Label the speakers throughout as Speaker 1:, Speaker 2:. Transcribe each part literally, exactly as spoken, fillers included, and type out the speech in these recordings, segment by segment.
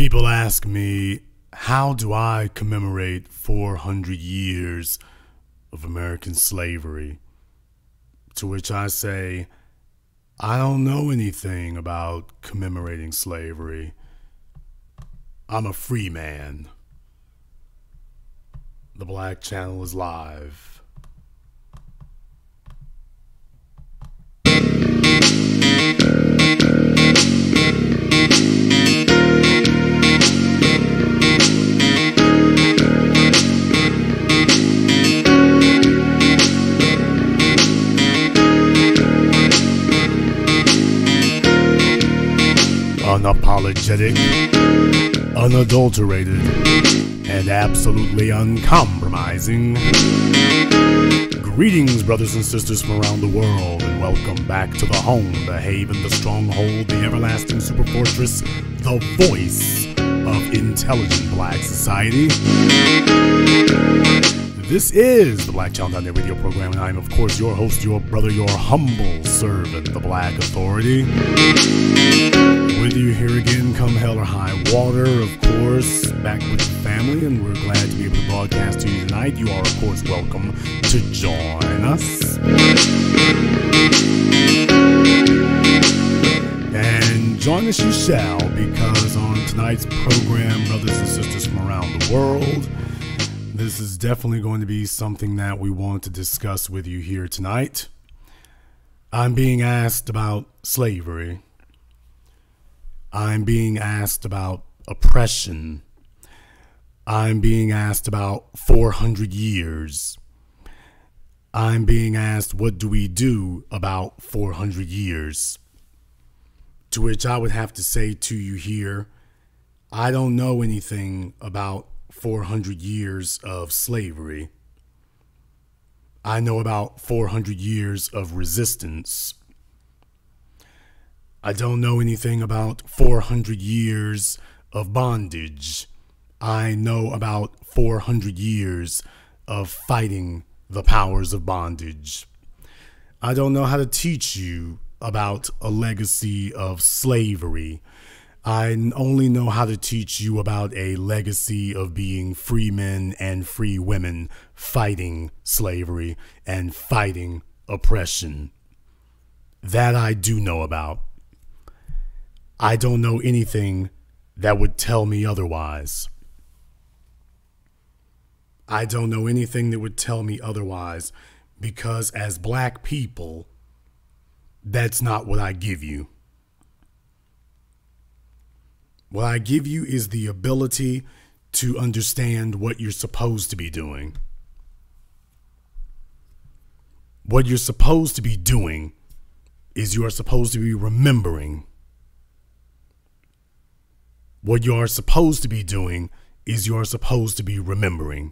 Speaker 1: People ask me, how do I commemorate four hundred years of American slavery? To which I say, I don't know anything about commemorating slavery. I'm a free man. The Black Channel is live. Unapologetic, unadulterated, and absolutely uncompromising. Greetings, brothers and sisters from around the world, and welcome back to the home, the haven, the stronghold, the everlasting superfortress, the voice of intelligent black society. This is the Black Channel Net radio program, and I am, of course, your host, your brother, your humble servant, the Black Authority. Whether you're here again, come hell or high water, of course, back with the family, and we're glad to be able to broadcast to you tonight. You are, of course, welcome to join us. And join us you shall, because on tonight's program, brothers and sisters from around the world, this is definitely going to be something that we want to discuss with you here tonight. I'm being asked about slavery. I'm being asked about oppression. I'm being asked about four hundred years. I'm being asked, what do we do about four hundred years? To which I would have to say to you here, I don't know anything about four hundred years of slavery. I know about four hundred years of resistance. I don't know anything about four hundred years of bondage. I know about four hundred years of fighting the powers of bondage. I don't know how to teach you about a legacy of slavery. I only know how to teach you about a legacy of being free men and free women fighting slavery and fighting oppression. That I do know about. I don't know anything that would tell me otherwise. I don't know anything that would tell me otherwise, because as black people, that's not what I give you. What I give you is the ability to understand what you're supposed to be doing. What you're supposed to be doing is you are supposed to be remembering. What you are supposed to be doing is you are supposed to be remembering.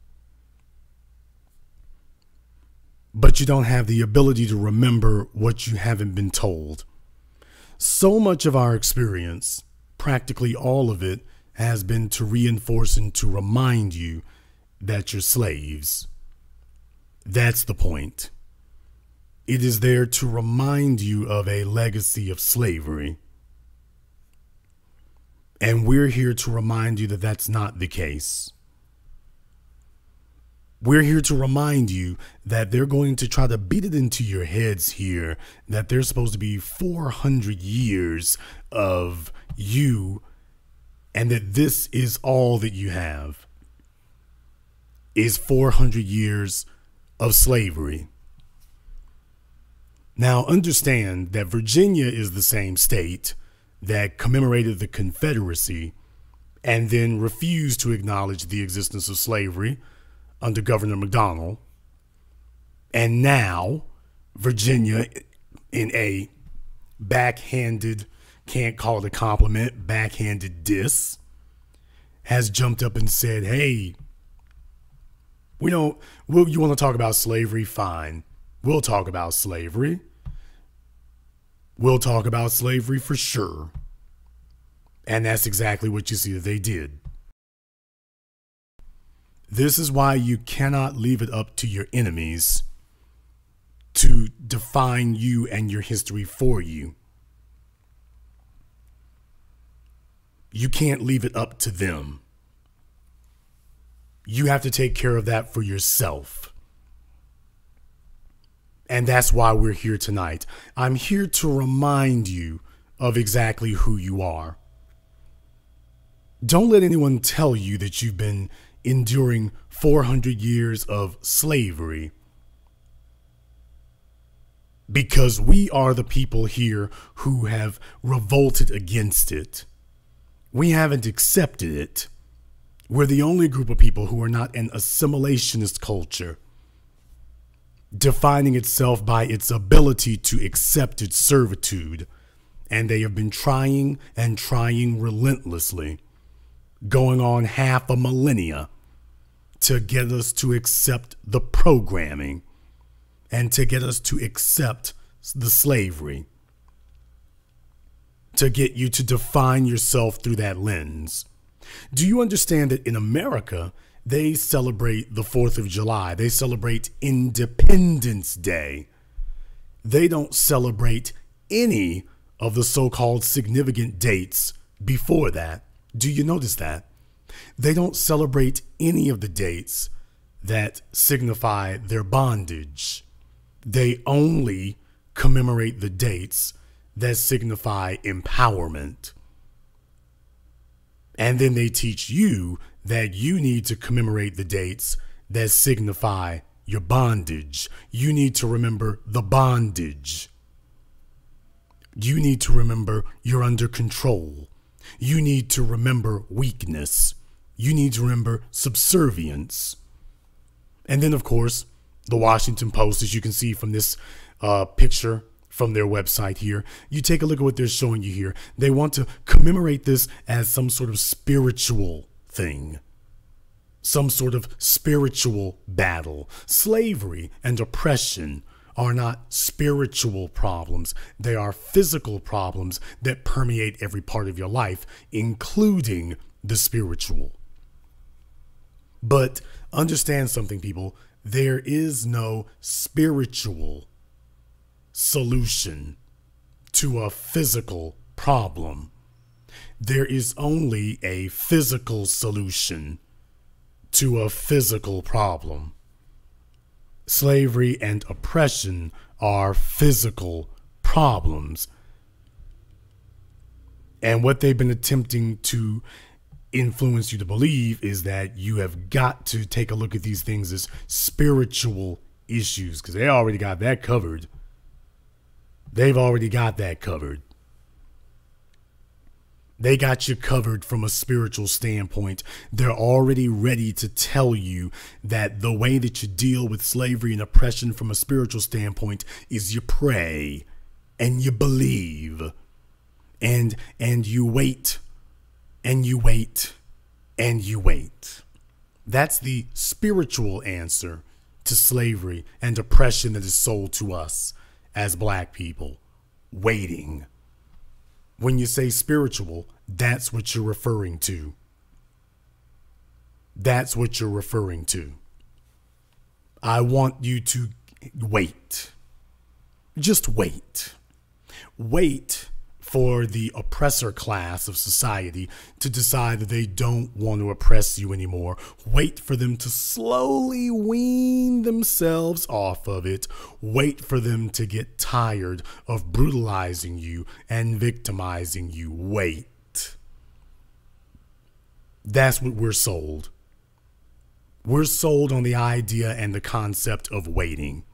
Speaker 1: But you don't have the ability to remember what you haven't been told. So much of our experience, practically all of it, has been to reinforce and to remind you that you're slaves. That's the point. It is there to remind you of a legacy of slavery. And we're here to remind you that that's not the case. We're here to remind you that they're going to try to beat it into your heads here that there's supposed to be four hundred years of you, and that this is all that you have, is four hundred years of slavery. Now understand that Virginia is the same state that commemorated the Confederacy and then refused to acknowledge the existence of slavery under Governor McDonnell. And now Virginia, in a backhanded, can't call it a compliment, backhanded diss, has jumped up and said, hey, we don't, well, you want to talk about slavery? Fine. We'll talk about slavery. We'll talk about slavery for sure. And that's exactly what you see that they did. This is why you cannot leave it up to your enemies to define you and your history for you. You can't leave it up to them. You have to take care of that for yourself. And that's why we're here tonight. I'm here to remind you of exactly who you are. Don't let anyone tell you that you've been enduring four hundred years of slavery, because we are the people here who have revolted against it. We haven't accepted it. We're the only group of people who are not an assimilationist culture, defining itself by its ability to accept its servitude. And they have been trying and trying relentlessly, going on half a millennia, to get us to accept the programming and to get us to accept the slavery, to get you to define yourself through that lens. Do you understand that in America, they celebrate the fourth of July? They celebrate Independence Day. They don't celebrate any of the so-called significant dates before that. Do you notice that? They don't celebrate any of the dates that signify their bondage. They only commemorate the dates that signify empowerment. And then they teach you that you need to commemorate the dates that signify your bondage. You need to remember the bondage. You need to remember you're under control. You need to remember weakness. You need to remember subservience. And then, of course, the Washington Post, as you can see from this uh, picture from their website here, you take a look at what they're showing you here. They want to commemorate this as some sort of spiritual thing, some sort of spiritual battle. Slavery and oppression are not spiritual problems. They are physical problems that permeate every part of your life, including the spiritual. But understand something, people. There is no spiritual solution to a physical problem. There is only a physical solution to a physical problem. Slavery and oppression are physical problems. And what they've been attempting to influence you to believe is that you have got to take a look at these things as spiritual issues, because they already got that covered. They've already got that covered. They got you covered from a spiritual standpoint. They're already ready to tell you that the way that you deal with slavery and oppression from a spiritual standpoint is you pray and you believe and and you wait and you wait and you wait. That's the spiritual answer to slavery and oppression that is sold to us as black people. Waiting. When you say spiritual, that's what you're referring to. That's what you're referring to. I want you to wait. Just wait. Wait for the oppressor class of society to decide that they don't want to oppress you anymore. Wait for them to slowly wean themselves off of it. Wait for them to get tired of brutalizing you and victimizing you. Wait. That's what we're sold. We're sold on the idea and the concept of waiting.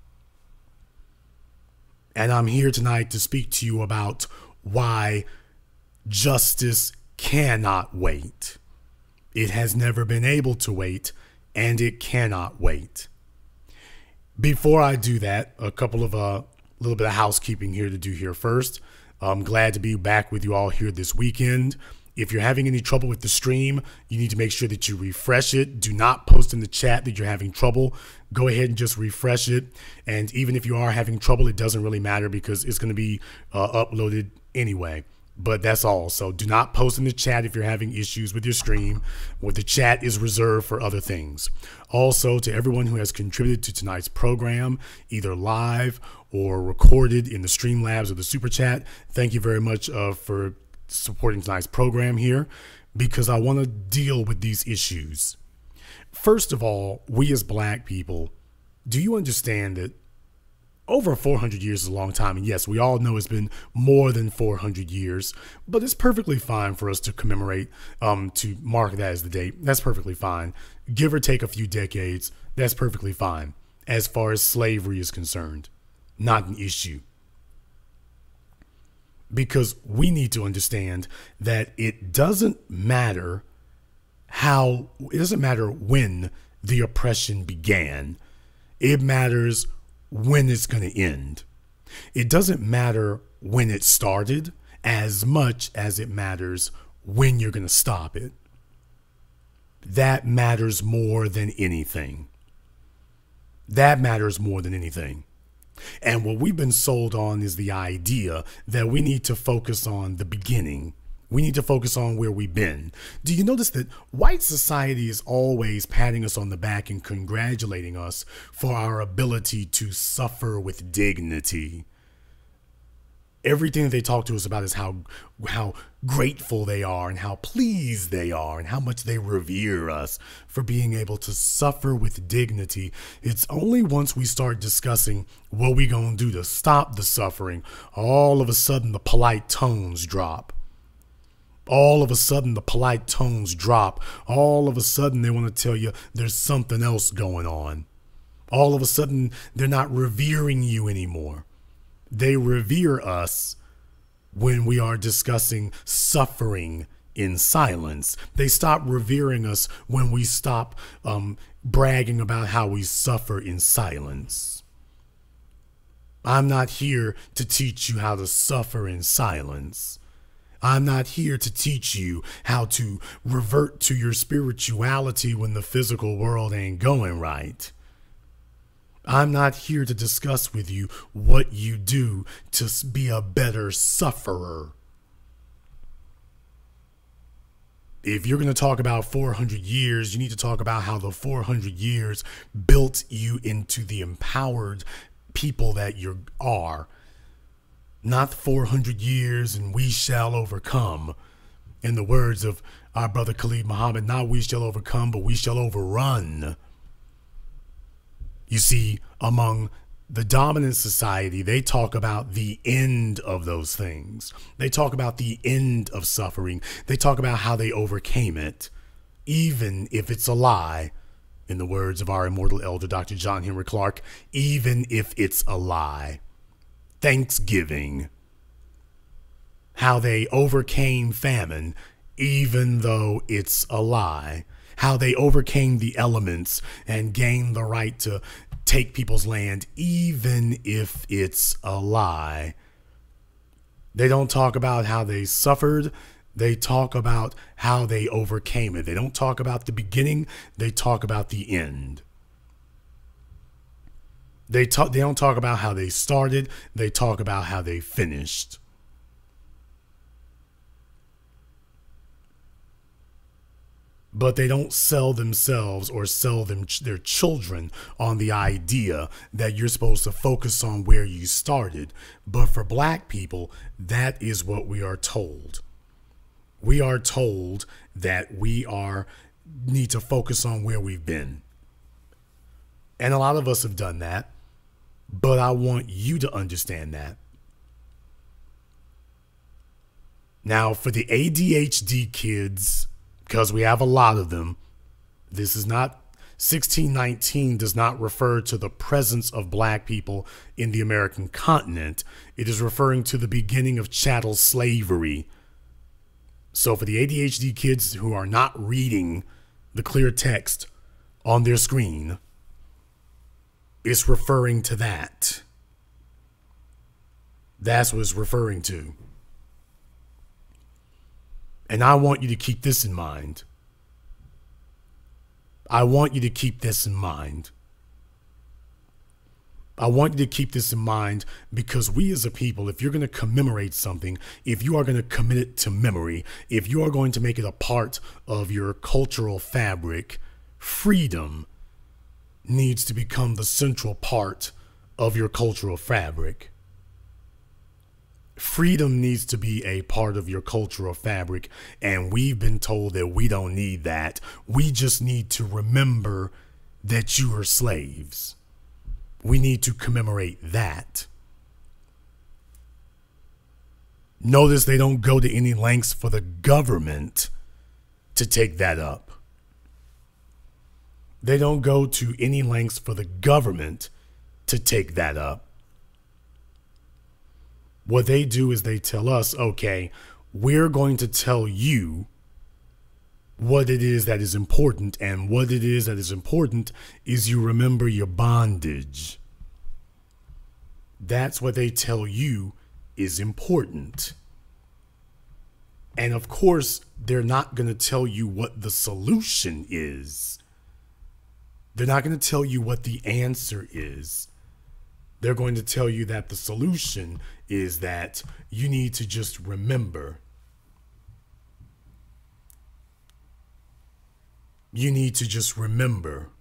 Speaker 1: And I'm here tonight to speak to you about why justice cannot wait. It has never been able to wait, and it cannot wait. Before I do that, a couple of a uh, little bit of housekeeping here to do here first. I'm glad to be back with you all here this weekend. If you're having any trouble with the stream, you need to make sure that you refresh it. Do not post in the chat that you're having trouble. Go ahead and just refresh it. And even if you are having trouble, it doesn't really matter because it's going to be uh, uploaded anyway. But that's all. So do not post in the chat if you're having issues with your stream. What the chat is reserved for other things. Also, to everyone who has contributed to tonight's program, either live or recorded in the Streamlabs or the Super Chat, thank you very much uh, for supporting tonight's program here because I want to deal with these issues. First of all, we as black people, do you understand that over four hundred years is a long time? And yes, we all know it's been more than four hundred years, but it's perfectly fine for us to commemorate, um, to mark that as the date. That's perfectly fine. Give or take a few decades, that's perfectly fine. As far as slavery is concerned, not an issue. Because we need to understand that it doesn't matter how, it doesn't matter when the oppression began. It matters when it's going to end. It doesn't matter when it started as much as it matters when you're going to stop it. That matters more than anything. That matters more than anything. And what we've been sold on is the idea that we need to focus on the beginning. We need to focus on where we've been. Do you notice that white society is always patting us on the back and congratulating us for our ability to suffer with dignity? Everything that they talk to us about is how how grateful they are and how pleased they are and how much they revere us for being able to suffer with dignity. It's only once we start discussing what we gonna do to stop the suffering, all of a sudden the polite tones drop. All of a sudden the polite tones drop. All of a sudden they want to tell you there's something else going on. All of a sudden they're not revering you anymore. They revere us when we are discussing suffering in silence. They stop revering us when we stop um, bragging about how we suffer in silence. I'm not here to teach you how to suffer in silence. I'm not here to teach you how to revert to your spirituality when the physical world ain't going right. I'm not here to discuss with you what you do to be a better sufferer. If you're going to talk about four hundred years, you need to talk about how the four hundred years built you into the empowered people that you are. Not four hundred years and we shall overcome. In the words of our brother Khalid Muhammad, not we shall overcome, but we shall overrun. You see, among the dominant society, they talk about the end of those things. They talk about the end of suffering. They talk about how they overcame it, even if it's a lie. In the words of our immortal elder, Doctor John Henry Clarke, even if it's a lie. Thanksgiving. How they overcame famine, even though it's a lie. How they overcame the elements and gained the right to take people's land, even if it's a lie. They don't talk about how they suffered. They talk about how they overcame it. They don't talk about the beginning. They talk about the end. They talk, they don't talk about how they started. They talk about how they finished. But they don't sell themselves or sell them their children on the idea that you're supposed to focus on where you started. But for black people, that is what we are told. We are told that we are need to focus on where we've been. And a lot of us have done that. But I want you to understand that. Now, for the A D H D kids, because we have a lot of them, this is not, sixteen nineteen does not refer to the presence of black people in the American continent. It is referring to the beginning of chattel slavery. So for the A D H D kids who are not reading the clear text on their screen, it's referring to that. That's what it's referring to. And I want you to keep this in mind. I want you to keep this in mind. I want you to keep this in mind because we as a people, if you're going to commemorate something, if you are going to commit it to memory, if you are going to make it a part of your cultural fabric, freedom needs to become the central part of your cultural fabric. Freedom needs to be a part of your cultural fabric, and we've been told that we don't need that. We just need to remember that you are slaves. We need to commemorate that. Notice they don't go to any lengths for the government to take that up. They don't go to any lengths for the government to take that up. What they do is they tell us, okay, we're going to tell you what it is that is important, and what it is that is important is you remember your bondage. That's what they tell you is important. And of course, they're not going to tell you what the solution is. They're not going to tell you what the answer is. They're going to tell you that the solution is that you need to just remember. You need to just remember.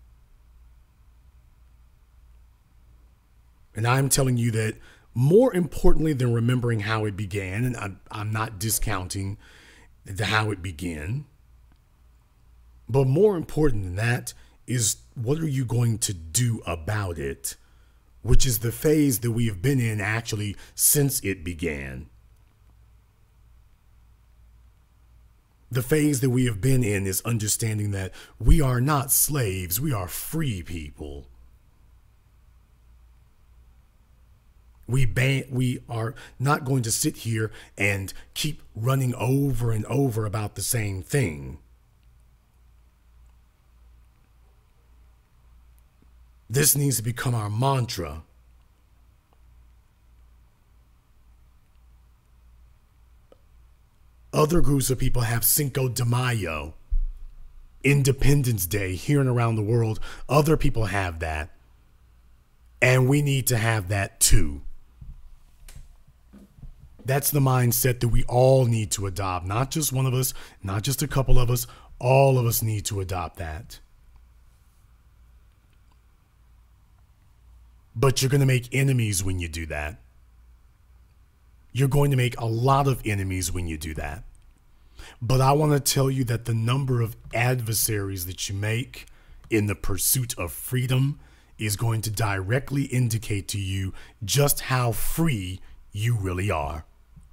Speaker 1: And I'm telling you that more importantly than remembering how it began, and I'm, I'm not discounting the how it began, but more important than that is what are you going to do about it? Which is the phase that we have been in actually since it began. The phase that we have been in is understanding that we are not slaves, we are free people. We ban- we are not going to sit here and keep running over and over about the same thing. This needs to become our mantra. Other groups of people have Cinco de Mayo, Independence Day here and around the world. Other people have that. And we need to have that too. That's the mindset that we all need to adopt. Not just one of us, not just a couple of us. All of us need to adopt that. But you're going to make enemies when you do that. You're going to make a lot of enemies when you do that. But I want to tell you that the number of adversaries that you make in the pursuit of freedom is going to directly indicate to you just how free you really are.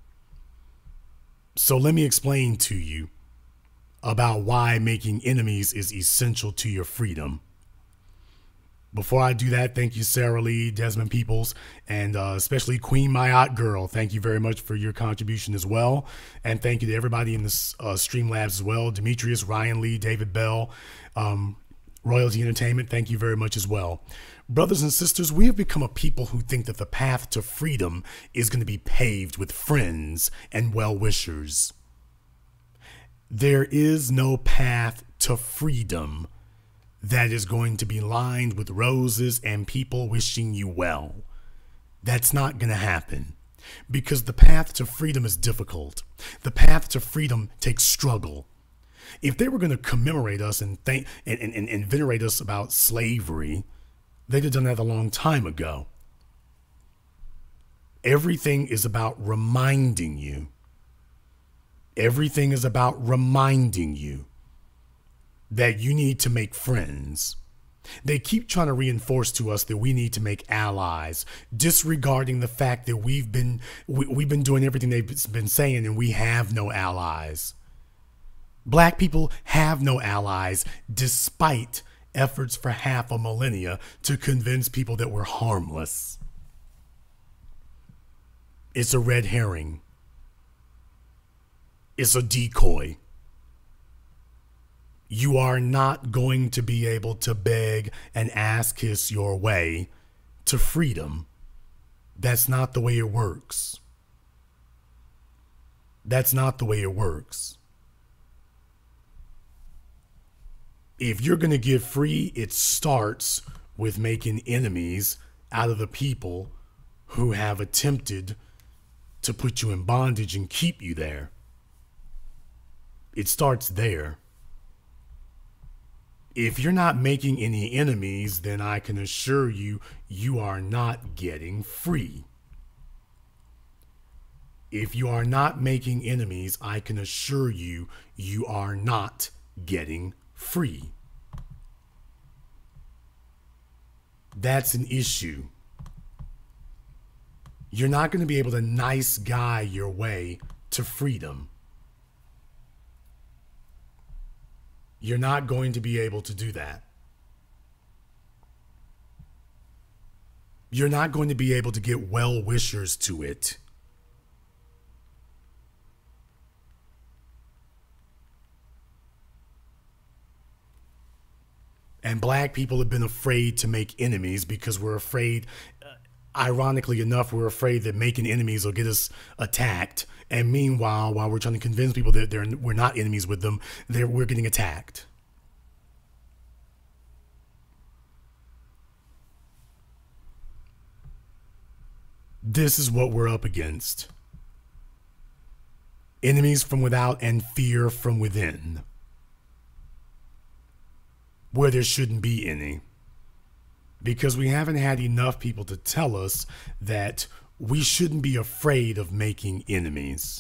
Speaker 1: So let me explain to you about why making enemies is essential to your freedom. Before I do that, thank you, Sarah Lee, Desmond Peoples, and uh, especially Queen Mayat Girl. Thank you very much for your contribution as well. And thank you to everybody in this uh, Streamlabs as well. Demetrius, Ryan Lee, David Bell, um, Royalty Entertainment, thank you very much as well. Brothers and sisters, we have become a people who think that the path to freedom is going to be paved with friends and well-wishers. There is no path to freedom that is going to be lined with roses and people wishing you well. That's not going to happen, because the path to freedom is difficult. The path to freedom takes struggle. If they were going to commemorate us and thank and, and, and venerate us about slavery, they'd have done that a long time ago. Everything is about reminding you. Everything is about reminding you that you need to make friends. They keep trying to reinforce to us that we need to make allies, disregarding the fact that we've been we, we've been doing everything they've been saying and we have no allies. Black people have no allies, despite efforts for half a millennia to convince people that we're harmless. It's a red herring. It's a decoy. You are not going to be able to beg and ass kiss your way to freedom. That's not the way it works. That's not the way it works. If you're going to get free, it starts with making enemies out of the people who have attempted to put you in bondage and keep you there. It starts there. If you're not making any enemies, then I can assure you, you are not getting free. If you are not making enemies, I can assure you, you are not getting free. That's an issue. You're not going to be able to nice guy your way to freedom. You're not going to be able to do that. You're not going to be able to get well-wishers to it. And black people have been afraid to make enemies because we're afraid, uh, ironically enough, we're afraid that making enemies will get us attacked. And meanwhile, while we're trying to convince people that they're, we're not enemies with them, they're, we're getting attacked. This is what we're up against. Enemies from without and fear from within, where there shouldn't be any. Because we haven't had enough people to tell us that we shouldn't be afraid of making enemies.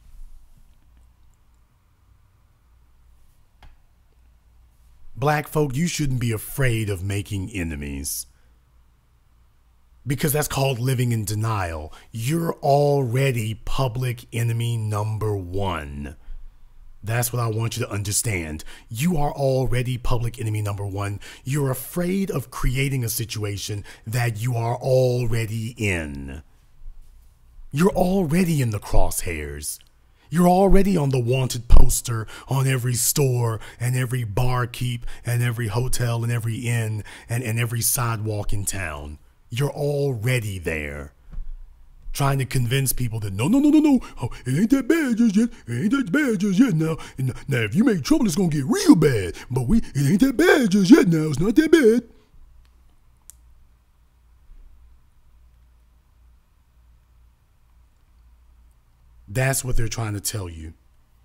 Speaker 1: Black folk, you shouldn't be afraid of making enemies. Because that's called living in denial. You're already public enemy number one. That's what I want you to understand. You are already public enemy number one. You're afraid of creating a situation that you are already in. You're already in the crosshairs. You're already on the wanted poster on every store and every barkeep and every hotel and every inn and, and every sidewalk in town. You're already there. Trying to convince people that no, no, no, no, no, oh, it ain't that bad just yet. It ain't that bad just yet now. And now, if you make trouble, it's gonna get real bad. But we, it ain't that bad just yet now. It's not that bad. That's what they're trying to tell you.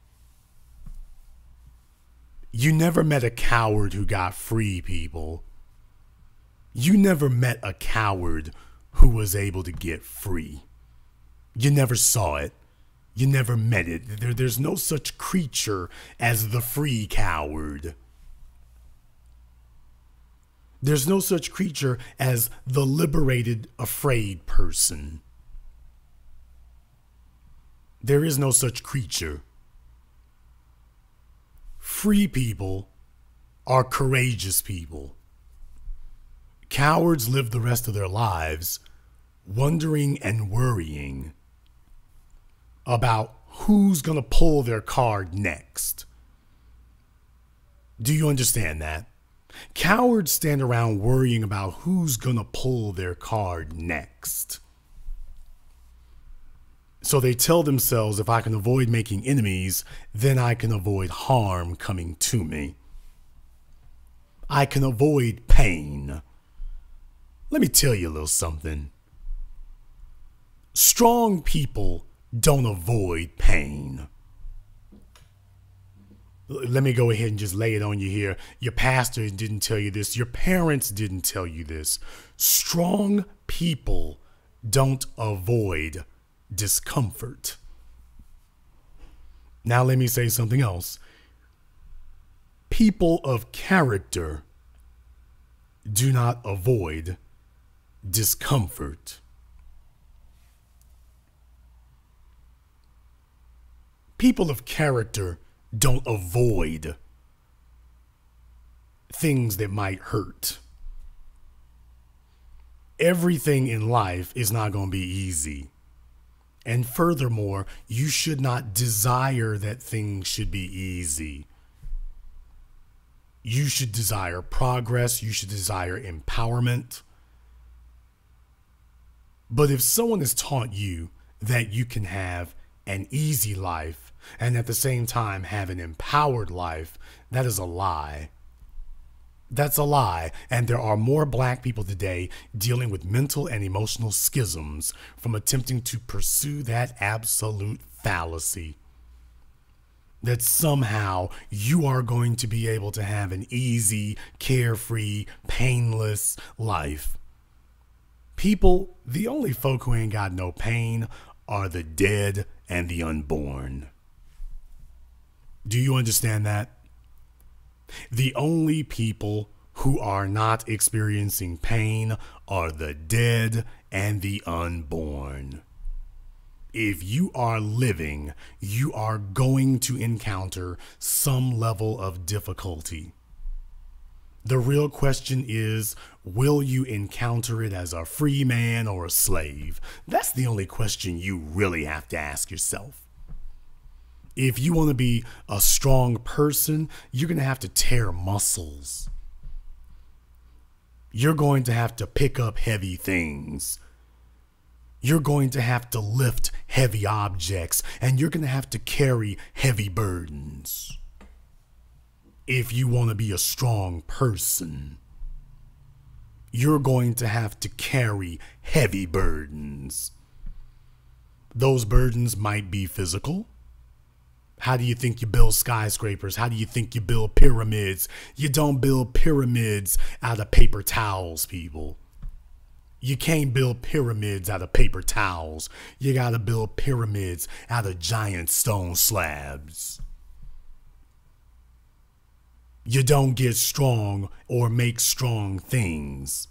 Speaker 1: You never met a coward who got free, people. You never met a coward who was able to get free. You never saw it. You never met it. There, there's no such creature as the free coward. There's no such creature as the liberated, afraid person. There is no such creature. Free people are courageous people. Cowards live the rest of their lives wondering and worrying about who's going to pull their card next. Do you understand that? Cowards stand around worrying about who's going to pull their card next. So they tell themselves, if I can avoid making enemies, then I can avoid harm coming to me. I can avoid pain. Let me tell you a little something. Strong people don't avoid pain. Let me go ahead and just lay it on you here. Your pastor didn't tell you this. Your parents didn't tell you this. Strong people don't avoid discomfort. Now let me say something else. People of character do not avoid discomfort. People of character don't avoid things that might hurt. Everything in life is not going to be easy. And furthermore, you should not desire that things should be easy. You should desire progress. You should desire empowerment. But if someone has taught you that you can have an easy life and at the same time have an empowered life, that is a lie. That's a lie. And there are more black people today dealing with mental and emotional schisms from attempting to pursue that absolute fallacy. That somehow you are going to be able to have an easy, carefree, painless life. People, the only folk who ain't got no pain are the dead and the unborn. Do you understand that? The only people who are not experiencing pain are the dead and the unborn. If you are living, you are going to encounter some level of difficulty. The real question is, will you encounter it as a free man or a slave? That's the only question you really have to ask yourself. If you want to be a strong person, you're going to have to tear muscles. You're going to have to pick up heavy things. You're going to have to lift heavy objects, and you're going to have to carry heavy burdens. If you want to be a strong person, you're going to have to carry heavy burdens. Those burdens might be physical. How do you think you build skyscrapers? How do you think you build pyramids? You don't build pyramids out of paper towels, people. You can't build pyramids out of paper towels. You gotta build pyramids out of giant stone slabs. You don't get strong or make strong things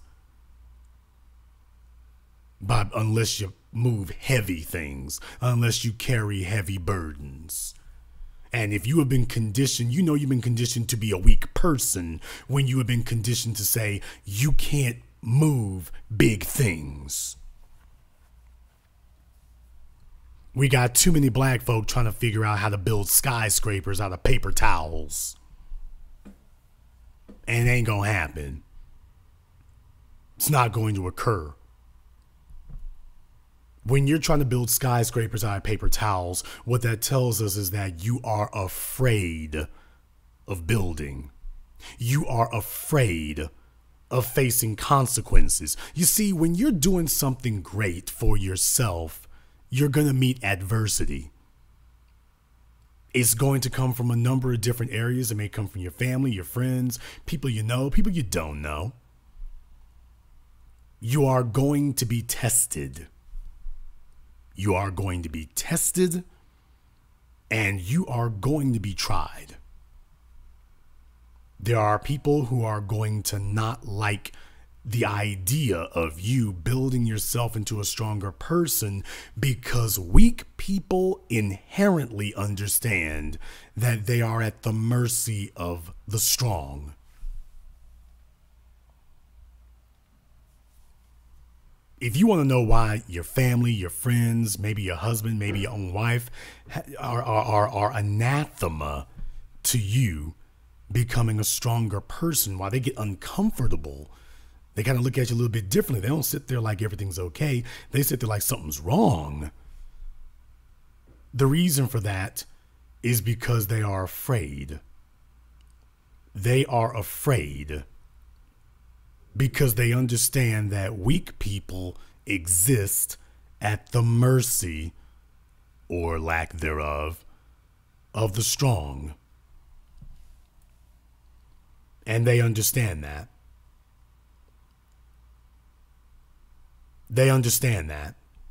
Speaker 1: by, unless you move heavy things, unless you carry heavy burdens. And if you have been conditioned, you know you've been conditioned to be a weak person when you have been conditioned to say you can't move big things. We got too many black folk trying to figure out how to build skyscrapers out of paper towels. And it ain't gonna happen. It's not going to occur. When you're trying to build skyscrapers out of paper towels, what that tells us is that you are afraid of building. You are afraid of facing consequences. You see, when you're doing something great for yourself, you're going to meet adversity. It's going to come from a number of different areas. It may come from your family, your friends, people you know, people you don't know. You are going to be tested. You are going to be tested, and you are going to be tried. There are people who are going to not like the idea of you building yourself into a stronger person, because weak people inherently understand that they are at the mercy of the strong. If you want to know why your family, your friends, maybe your husband, maybe your own wife are, are, are, are anathema to you becoming a stronger person, why they get uncomfortable, they kind of look at you a little bit differently. They don't sit there like everything's okay. They sit there like something's wrong. The reason for that is because they are afraid. They are afraid because they understand that weak people exist at the mercy, or lack thereof, of the strong. And they understand that. They understand that.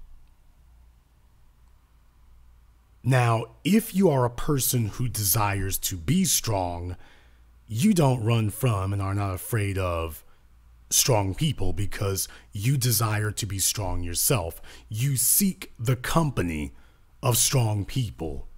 Speaker 1: Now, if you are a person who desires to be strong, you don't run from and are not afraid of strong people because you desire to be strong yourself. You seek the company of strong people.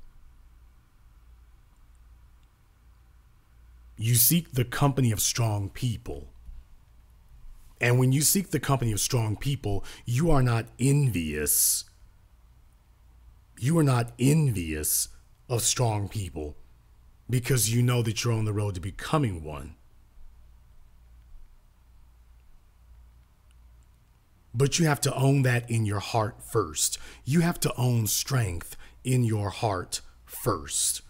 Speaker 1: You seek the company of strong people. And when you seek the company of strong people, you are not envious. You are not envious of strong people because you know that you're on the road to becoming one. But you have to own that in your heart first. You have to own strength in your heart first.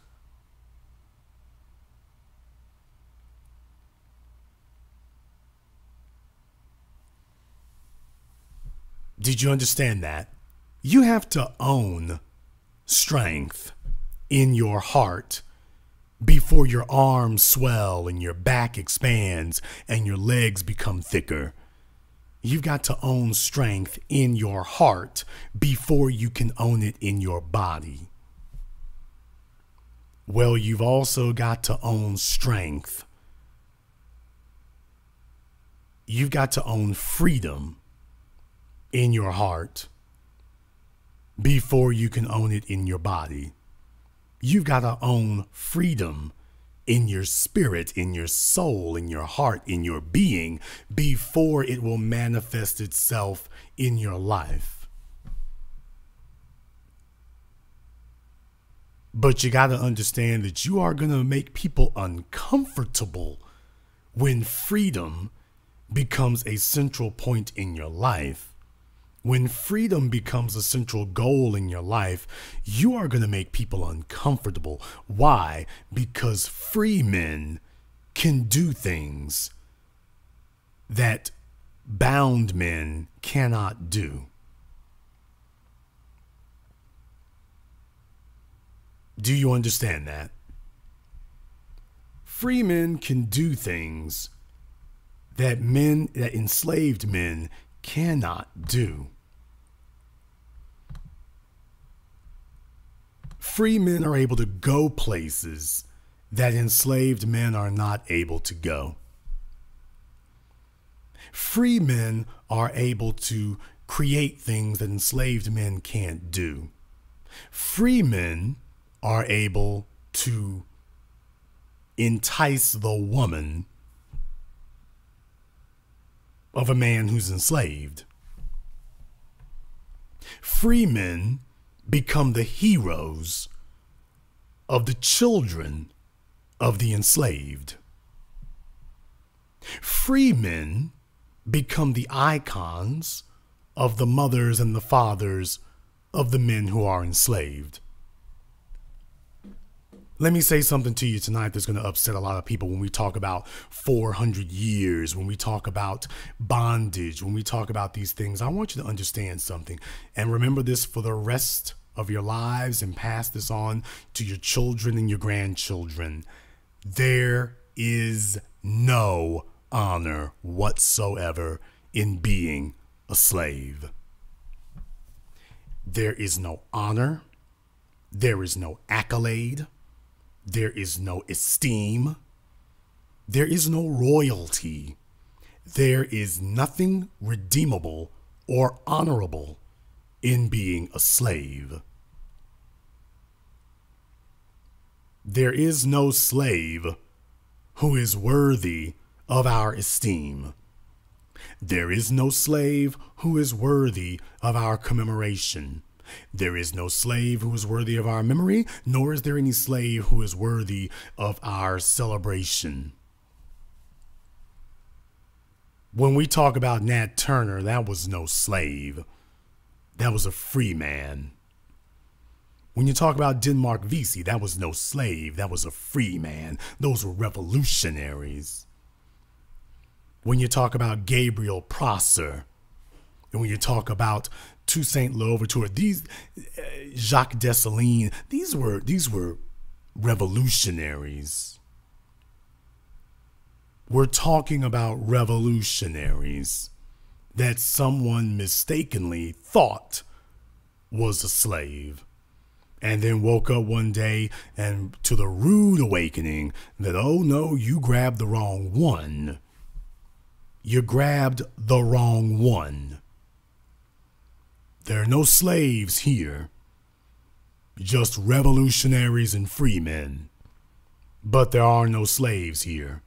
Speaker 1: Did you understand that? You have to own strength in your heart before your arms swell and your back expands and your legs become thicker. You've got to own strength in your heart before you can own it in your body. Well, you've also got to own strength. You've got to own freedom in your heart before you can own it in your body. You've got to own freedom in your spirit, in your soul, in your heart, in your being, before it will manifest itself in your life. But you got to understand that you are going to make people uncomfortable when freedom becomes a central point in your life. When freedom becomes a central goal in your life, you are going to make people uncomfortable. Why? Because free men can do things that bound men cannot do. Do you understand that? Free men can do things that men, that enslaved men cannot do. Free men are able to go places that enslaved men are not able to go. Free men are able to create things that enslaved men can't do. Free men are able to entice the woman of a man who's enslaved. Free men become the heroes of the children of the enslaved. Free men become the icons of the mothers and the fathers of the men who are enslaved. Let me say something to you tonight that's going to upset a lot of people when we talk about four hundred years, when we talk about bondage, when we talk about these things. I want you to understand something and remember this for the rest of your lives and pass this on to your children and your grandchildren. There is no honor whatsoever in being a slave. There is no honor. There is no accolade. There is no esteem. There is no royalty. There is nothing redeemable or honorable in being a slave. There is no slave who is worthy of our esteem. There is no slave who is worthy of our commemoration. There is no slave who is worthy of our memory, nor is there any slave who is worthy of our celebration. When we talk about Nat Turner, that was no slave. That was a free man. When you talk about Denmark Vesey, that was no slave. That was a free man. Those were revolutionaries. When you talk about Gabriel Prosser, and when you talk about Toussaint Louverture, these uh, Jacques Dessalines, these were these were revolutionaries. We're talking about revolutionaries that someone mistakenly thought was a slave, and then woke up one day and to the rude awakening that, oh no, you grabbed the wrong one. You grabbed the wrong one. There are no slaves here, just revolutionaries and free men. But there are no slaves here.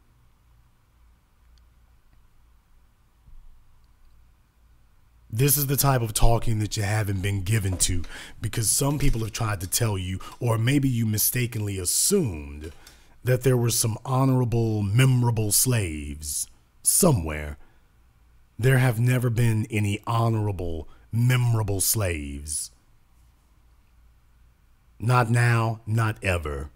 Speaker 1: This is the type of talking that you haven't been given to, because some people have tried to tell you, or maybe you mistakenly assumed, that there were some honorable, memorable slaves somewhere. There have never been any honorable, memorable slaves. Not now, not ever.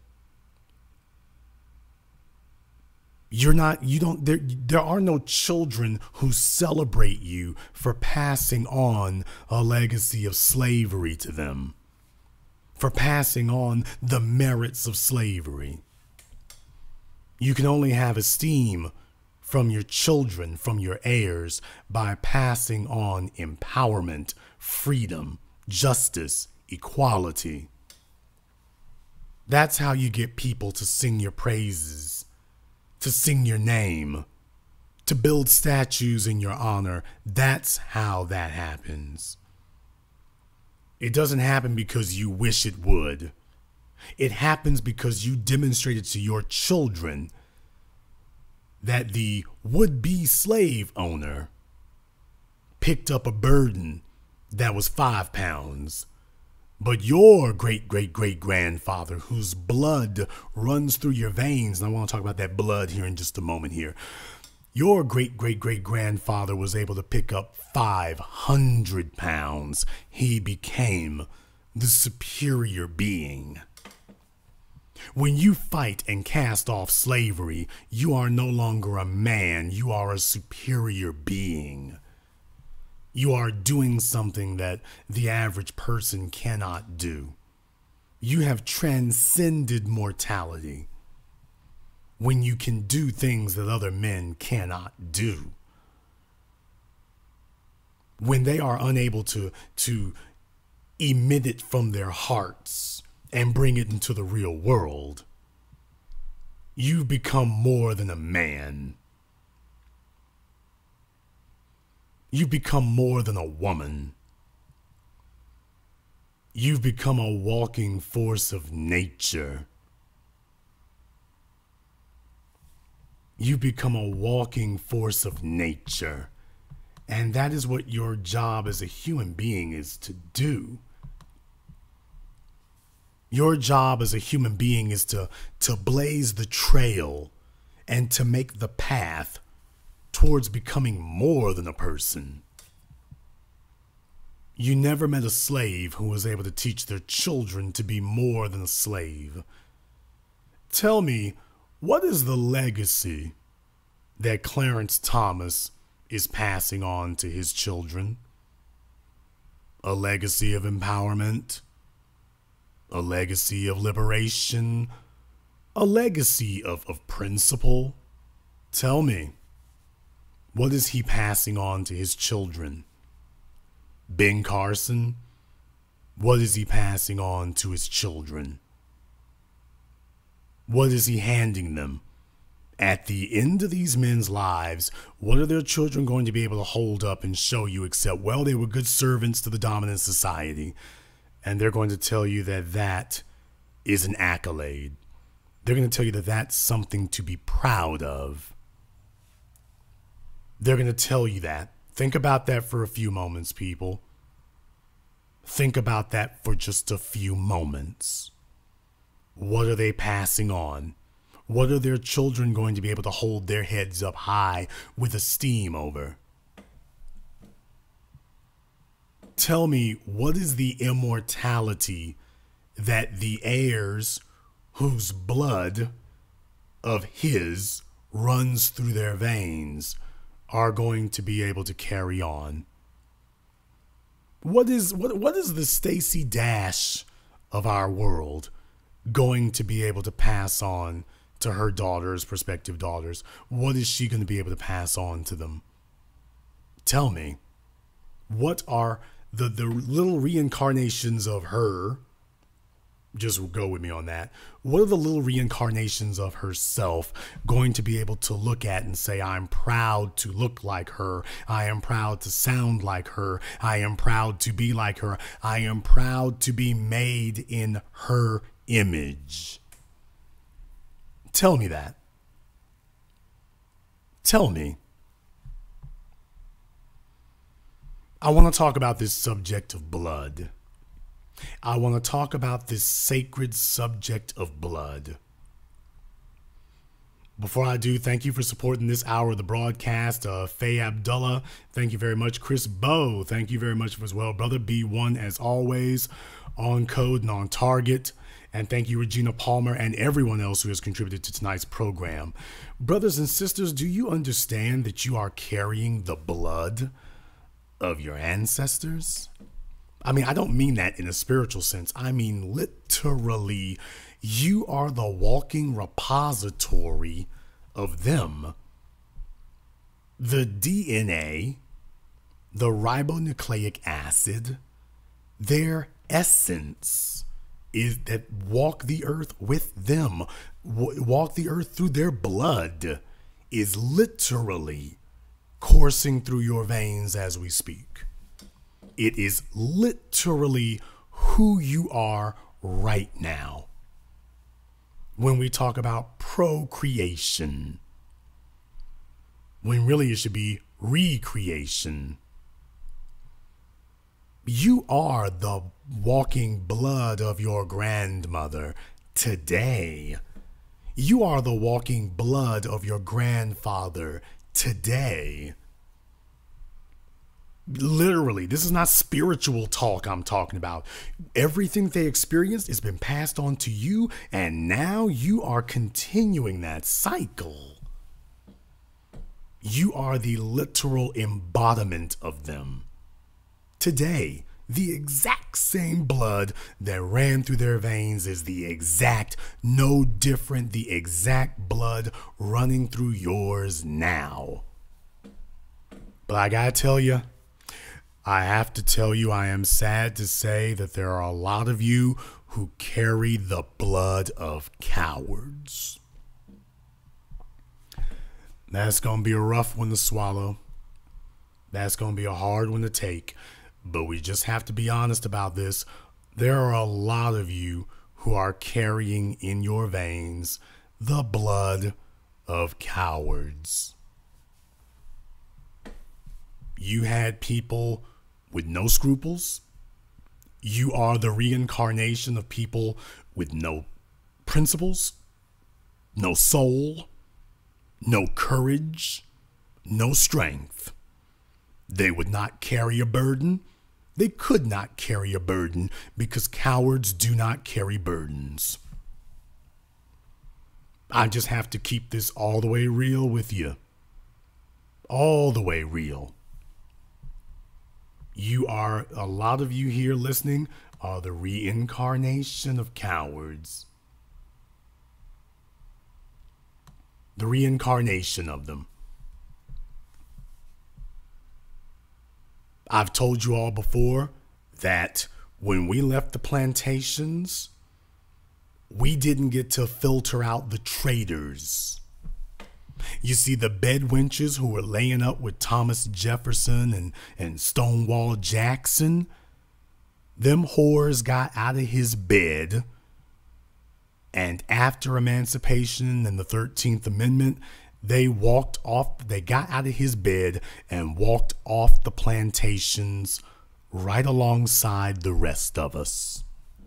Speaker 1: You're not, you don't, there, there are no children who celebrate you for passing on a legacy of slavery to them, for passing on the merits of slavery. You can only have esteem from your children, from your heirs, by passing on empowerment, freedom, justice, equality. That's how you get people to sing your praises, to sing your name, to build statues in your honor. That's how that happens. It doesn't happen because you wish it would. It happens because you demonstrated to your children that the would-be slave owner picked up a burden that was five pounds. But your great-great-great-grandfather, whose blood runs through your veins, and I want to talk about that blood here in just a moment here, your great-great-great-grandfather was able to pick up five hundred pounds. He became the superior being. When you fight and cast off slavery, you are no longer a man. You are a superior being. You are doing something that the average person cannot do. You have transcended mortality when you can do things that other men cannot do. When they are unable to, to emit it from their hearts and bring it into the real world, you've become more than a man. You've become more than a woman. You've become a walking force of nature. You've become a walking force of nature. And that is what your job as a human being is to do. Your job as a human being is to, to blaze the trail and to make the path towards becoming more than a person. You never met a slave who was able to teach their children to be more than a slave. Tell me, what is the legacy that Clarence Thomas is passing on to his children? A legacy of empowerment, a legacy of liberation, a legacy of, of principle. Tell me, what is he passing on to his children? Ben Carson, what is he passing on to his children? What is he handing them? At the end of these men's lives, what are their children going to be able to hold up and show you except, well, they were good servants to the dominant society. And they're going to tell you that that is an accolade. They're going to tell you that that's something to be proud of. They're going to tell you that. Think about that for a few moments, people. Think about that for just a few moments. What are they passing on? What are their children going to be able to hold their heads up high with esteem over? Tell me, what is the immortality that the heirs whose blood of his runs through their veins are going to be able to carry on? What is what what is the Stacey Dash of our world going to be able to pass on to her daughters, prospective daughters? What is she going to be able to pass on to them? Tell me, what are the the little reincarnations of her? Just go with me on that. What are the little reincarnations of herself going to be able to look at and say, I'm proud to look like her. I am proud to sound like her. I am proud to be like her. I am proud to be made in her image. Tell me that. Tell me. I want to talk about this subject of blood. I want to talk about this sacred subject of blood. Before I do, thank you for supporting this hour of the broadcast. Uh, Faye Abdullah, thank you very much. Chris Bow, thank you very much as well. Brother B one, as always, on code and on target. And thank you, Regina Palmer, and everyone else who has contributed to tonight's program. Brothers and sisters, do you understand that you are carrying the blood of your ancestors? I mean, I don't mean that in a spiritual sense. I mean, literally, you are the walking repository of them. The D N A, the ribonucleic acid, their essence is that walk the earth with them, walk the earth through their blood, is literally coursing through your veins as we speak. It is literally who you are right now. When we talk about procreation, when really it should be recreation. You are the walking blood of your grandmother today. You are the walking blood of your grandfather today. Literally, this is not spiritual talk I'm talking about. Everything they experienced has been passed on to you, and now you are continuing that cycle. You are the literal embodiment of them. Today, the exact same blood that ran through their veins is the exact, no different, the exact blood running through yours now. But I gotta tell you, I have to tell you, I am sad to say that there are a lot of you who carry the blood of cowards. That's going to be a rough one to swallow. That's going to be a hard one to take. But we just have to be honest about this. There are a lot of you who are carrying in your veins the blood of cowards. You had people with no scruples. You are the reincarnation of people with no principles, no soul, no courage, no strength. They would not carry a burden. They could not carry a burden because cowards do not carry burdens. I just have to keep this all the way real with you. All the way real. You are, a lot of you here listening, are the reincarnation of cowards. The reincarnation of them. I've told you all before that when we left the plantations, we didn't get to filter out the traitors. You see, the bedwenches who were laying up with Thomas Jefferson and, and Stonewall Jackson, them whores got out of his bed. And after emancipation and the thirteenth Amendment, they walked off, they got out of his bed and walked off the plantations right alongside the rest of us.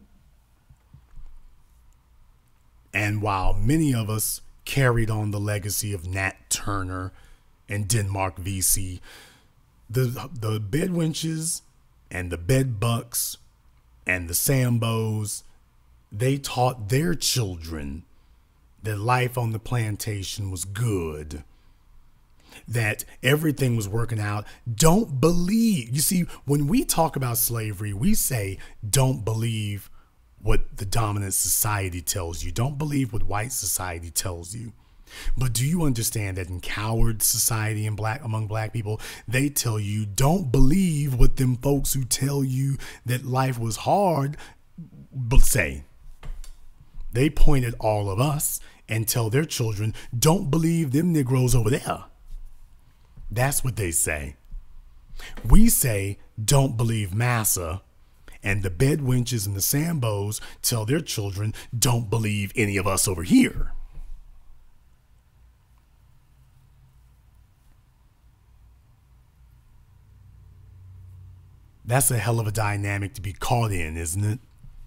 Speaker 1: And while many of us carried on the legacy of Nat Turner and Denmark Vesey, the, the bedwenches and the bedbucks and the Sambos, they taught their children that life on the plantation was good, that everything was working out. Don't believe. You see, when we talk about slavery, we say, don't believe what the dominant society tells you. Don't believe what white society tells you. But do you understand that in coward society and black among black people, they tell you don't believe what them folks who tell you that life was hard but say. They point at all of us and tell their children, don't believe them Negroes over there. That's what they say. We say, don't believe massa. And the bedwenches and the Sambos tell their children, don't believe any of us over here. That's a hell of a dynamic to be caught in, isn't it?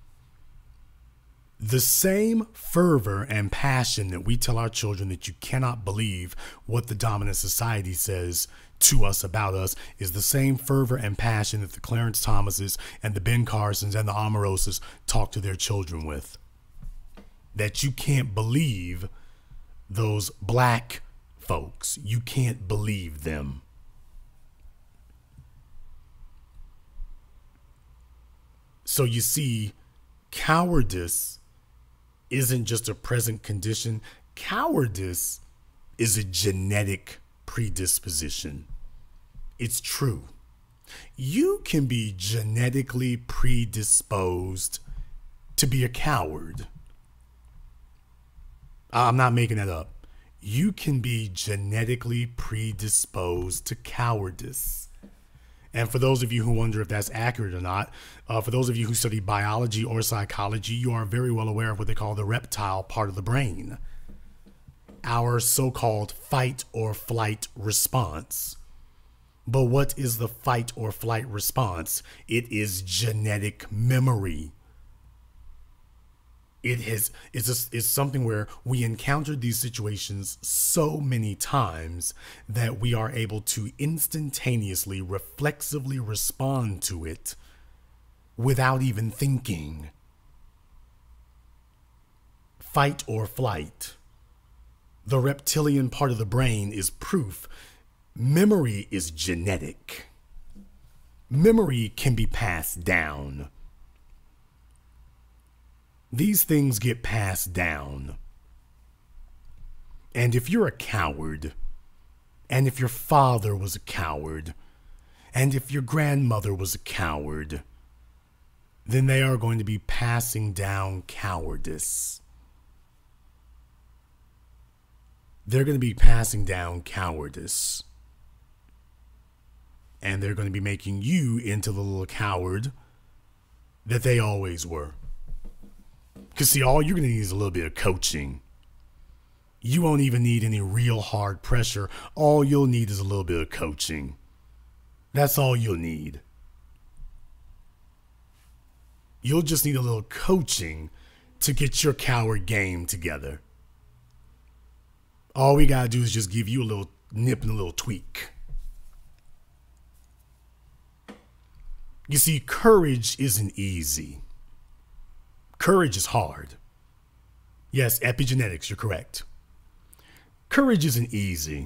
Speaker 1: The same fervor and passion that we tell our children that you cannot believe what the dominant society says to us about us is the same fervor and passion that the Clarence Thomases and the Ben Carsons and the Omarosas talk to their children with. That you can't believe those black folks. You can't believe them. So you see, cowardice isn't just a present condition. Cowardice is a genetic predisposition. It's true. You can be genetically predisposed to be a coward. I'm not making that up. You can be genetically predisposed to cowardice. And for those of you who wonder if that's accurate or not, uh, for those of you who study biology or psychology, you are very well aware of what they call the reptile part of the brain. Our so-called fight or flight response. But what is the fight or flight response? It is genetic memory. It has, it's, a, it's something where we encountered these situations so many times that we are able to instantaneously, reflexively respond to it without even thinking. Fight or flight. The reptilian part of the brain is proof. Memory is genetic. Memory can be passed down. These things get passed down. And if you're a coward, and if your father was a coward, and if your grandmother was a coward, then they are going to be passing down cowardice. They're going to be passing down cowardice. And they're going to be making you into the little coward that they always were. Because see, all you're going to need is a little bit of coaching. You won't even need any real hard pressure. All you'll need is a little bit of coaching. That's all you'll need. You'll just need a little coaching to get your coward game together. All we got to do is just give you a little nip and a little tweak. You see, courage isn't easy. Courage is hard. Yes, epigenetics, you're correct. Courage isn't easy.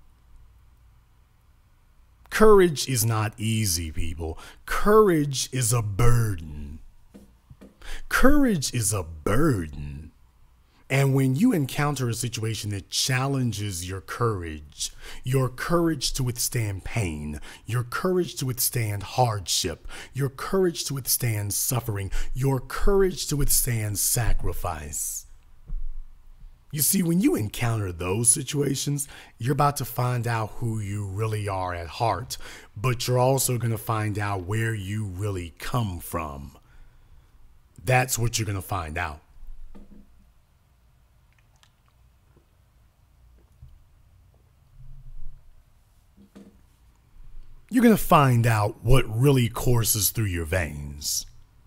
Speaker 1: Courage is not easy, people. Courage is a burden. Courage is a burden. And when you encounter a situation that challenges your courage, your courage to withstand pain, your courage to withstand hardship, your courage to withstand suffering, your courage to withstand sacrifice. You see, when you encounter those situations, you're about to find out who you really are at heart, but you're also going to find out where you really come from. That's what you're going to find out. You're going to find out what really courses through your veins.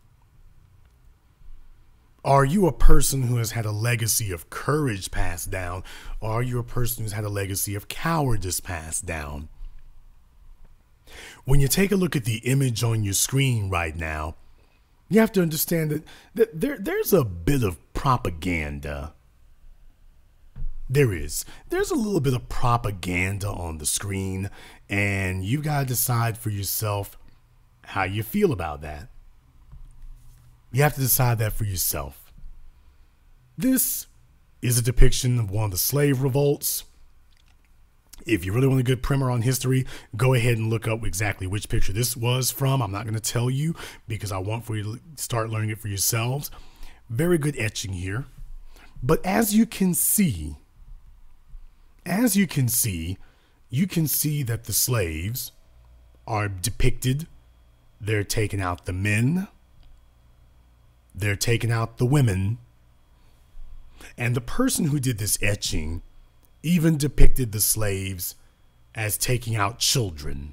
Speaker 1: Are you a person who has had a legacy of courage passed down, or are you a person who's had a legacy of cowardice passed down? When you take a look at the image on your screen right now, you have to understand that, that there, there's a bit of propaganda. There is. There's a little bit of propaganda on the screen, and you got to decide for yourself how you feel about that. You have to decide that for yourself. This is a depiction of one of the slave revolts. If you really want a good primer on history, go ahead and look up exactly which picture this was from. I'm not going to tell you because I want for you to start learning it for yourselves. Very good etching here. But as you can see, As you can see, you can see that the slaves are depicted. They're taking out the men. They're taking out the women. And the person who did this etching even depicted the slaves as taking out children.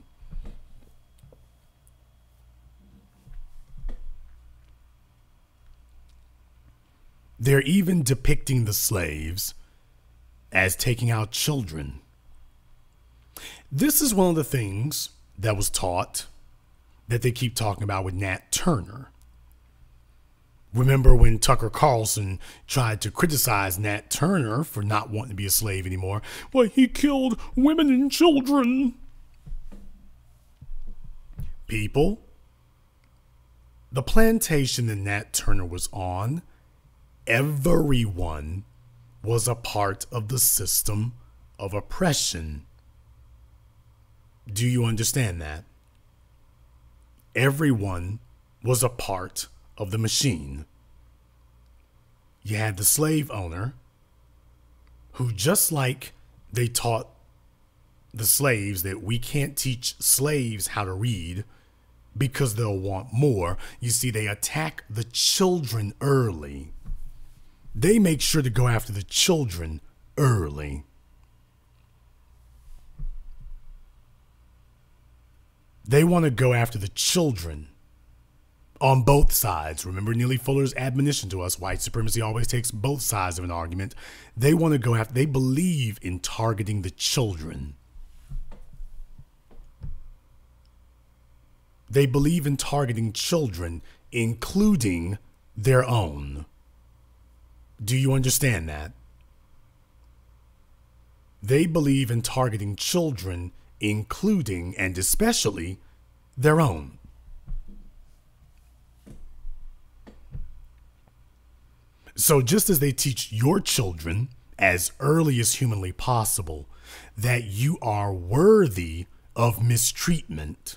Speaker 1: They're even depicting the slaves as taking out children. This is one of the things that was taught that they keep talking about with Nat Turner. Remember when Tucker Carlson tried to criticize Nat Turner for not wanting to be a slave anymore? Well, he killed women and children. People, the plantation that Nat Turner was on, everyone was a part of the system of oppression. Do you understand that? Everyone was a part of the machine. You had the slave owner who, just like they taught the slaves that we can't teach slaves how to read because they'll want more. You see, they attack the children early. They make sure to go after the children early. They want to go after the children on both sides. Remember Neely Fuller's admonition to us, white supremacy always takes both sides of an argument. They want to go after, they believe in targeting the children. They believe in targeting children, including their own. Do you understand that? They believe in targeting children, including and especially their own. So just as they teach your children as early as humanly possible that you are worthy of mistreatment,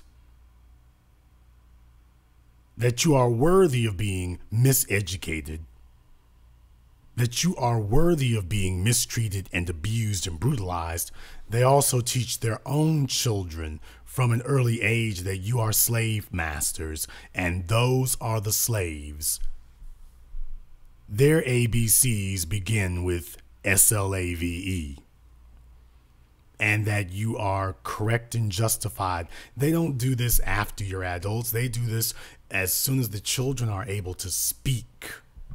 Speaker 1: that you are worthy of being miseducated, that you are worthy of being mistreated and abused and brutalized, they also teach their own children from an early age that you are slave masters and those are the slaves. Their A B Cs begin with S L A V E. And that you are correct and justified. They don't do this after you're adults. They do this as soon as the children are able to speak,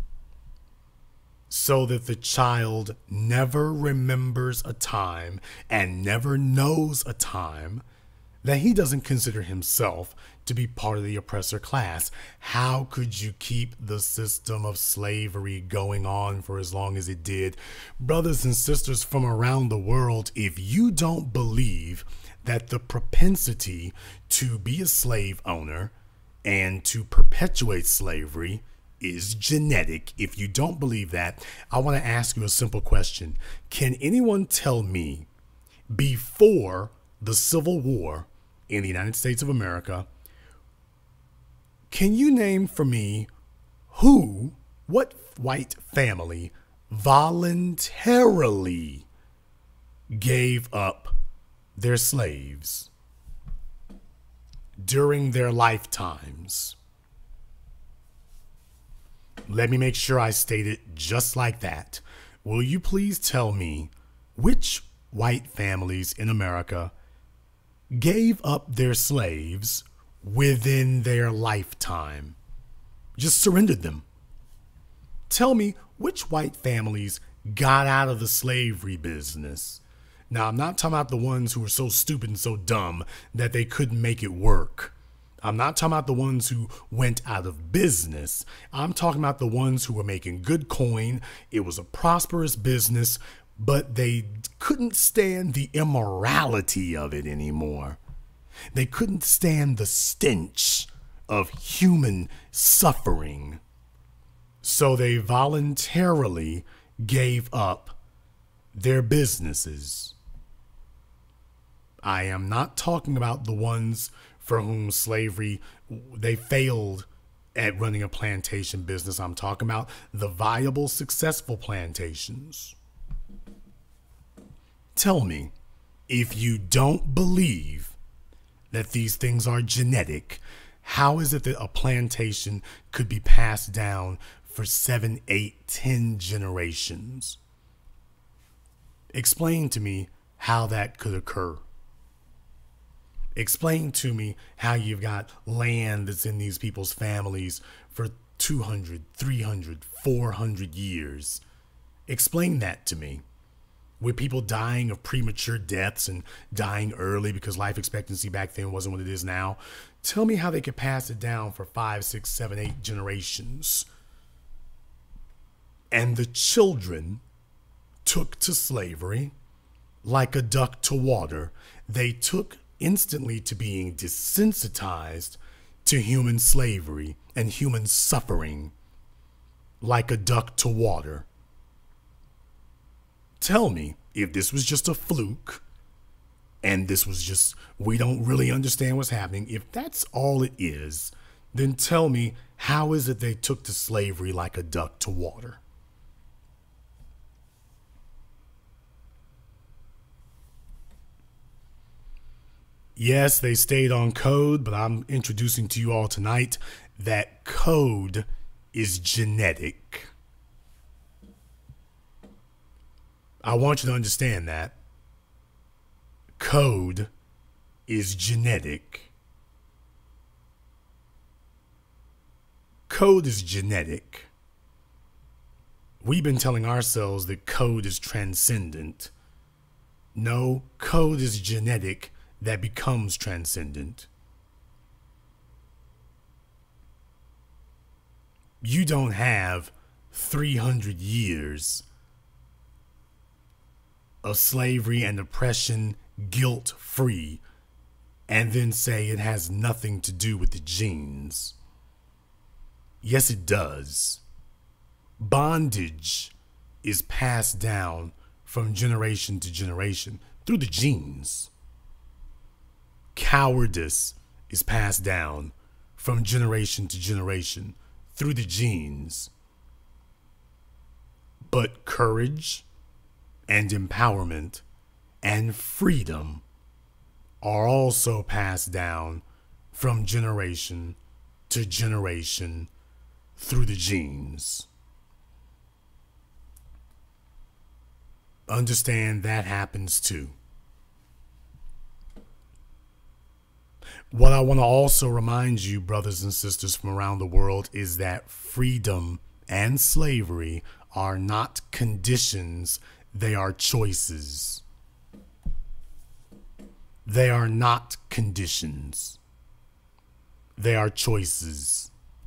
Speaker 1: so that the child never remembers a time and never knows a time that he doesn't consider himself to be part of the oppressor class. How could you keep the system of slavery going on for as long as it did? Brothers and sisters from around the world, if you don't believe that the propensity to be a slave owner and to perpetuate slavery is genetic, if you don't believe that, I want to ask you a simple question. Can anyone tell me, before the Civil War in the United States of America, can you name for me who, what white family voluntarily gave up their slaves during their lifetimes? Let me make sure I state it just like that. Will you please tell me which white families in America gave up their slaves within their lifetime? Just surrendered them. Tell me which white families got out of the slavery business. Now, I'm not talking about the ones who were so stupid and so dumb that they couldn't make it work. I'm not talking about the ones who went out of business. I'm talking about the ones who were making good coin. It was a prosperous business, but they couldn't stand the immorality of it anymore. They couldn't stand the stench of human suffering. So they voluntarily gave up their businesses. I am not talking about the ones for whom slavery, they failed at running a plantation business. I'm talking about the viable, successful plantations. Tell me, if you don't believe that these things are genetic, how is it that a plantation could be passed down for seven, eight, ten generations? Explain to me how that could occur. Explain to me how you've got land that's in these people's families for two hundred, three hundred, four hundred years. Explain that to me. With people dying of premature deaths and dying early because life expectancy back then wasn't what it is now. Tell me how they could pass it down for five, six, seven, eight generations. And the children took to slavery like a duck to water. They took instantly to being desensitized to human slavery and human suffering like a duck to water. Tell me, if this was just a fluke, and this was just, we don't really understand what's happening. If that's all it is, then tell me, how is it they took to slavery like a duck to water? Yes, they stayed on code, but I'm introducing to you all tonight that code is genetic. I want you to understand that. Code is genetic. Code is genetic. We've been telling ourselves that code is transcendent. No, code is genetic that becomes transcendent. You don't have three hundred years of slavery and oppression guilt-free and then say it has nothing to do with the genes. Yes, it does. Bondage is passed down from generation to generation through the genes. Cowardice is passed down from generation to generation through the genes. But courage and empowerment and freedom are also passed down from generation to generation through the genes. Understand that happens too. What I want to also remind you, brothers and sisters from around the world, is that freedom and slavery are not conditions, they are choices. They are not conditions. They are choices.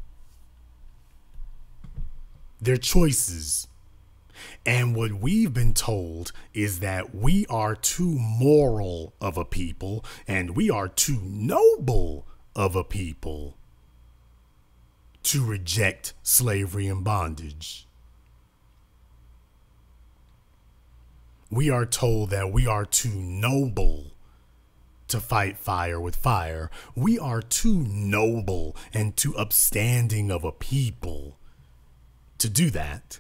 Speaker 1: They're choices. And what we've been told is that we are too moral of a people and we are too noble of a people to reject slavery and bondage. We are told that we are too noble to fight fire with fire. We are too noble and too upstanding of a people to do that.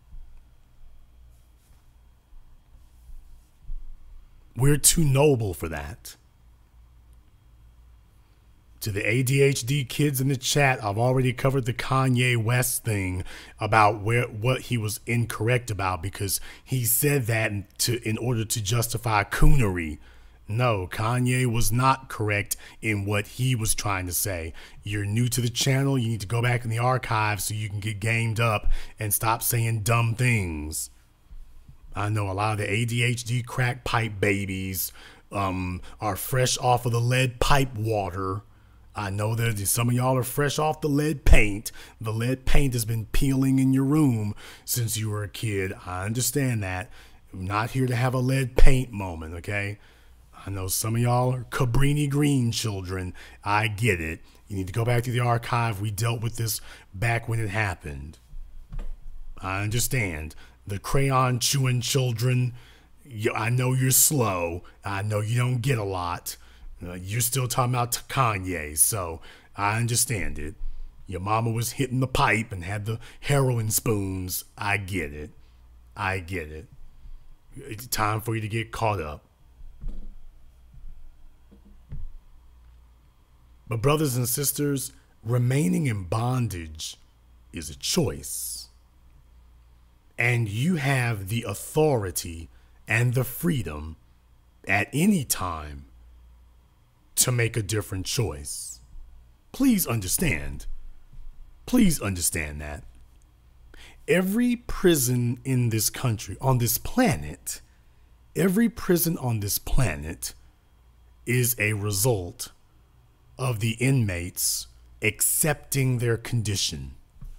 Speaker 1: We're too noble for that. To the A D H D kids in the chat, I've already covered the Kanye West thing about where what he was incorrect about, because he said that to in order to justify coonery. No, Kanye was not correct in what he was trying to say. You're new to the channel, you need to go back in the archives so you can get gamed up and stop saying dumb things. I know a lot of the A D H D crack pipe babies um, are fresh off of the lead pipe water. I know that some of y'all are fresh off the lead paint. The lead paint has been peeling in your room since you were a kid. I understand that. I'm not here to have a lead paint moment, okay? I know some of y'all are Cabrini Green children. I get it. You need to go back to the archive. We dealt with this back when it happened. I understand. The crayon chewing children, you, I know you're slow. I know you don't get a lot. Uh, you're still talking about Kanye, so I understand it. Your mama was hitting the pipe and had the heroin spoons. I get it. I get it. It's time for you to get caught up. But brothers and sisters, remaining in bondage is a choice. And you have the authority and the freedom at any time to make a different choice. Please understand. Please understand that. Every prison in this country, on this planet, every prison on this planet is a result of the inmates accepting their condition.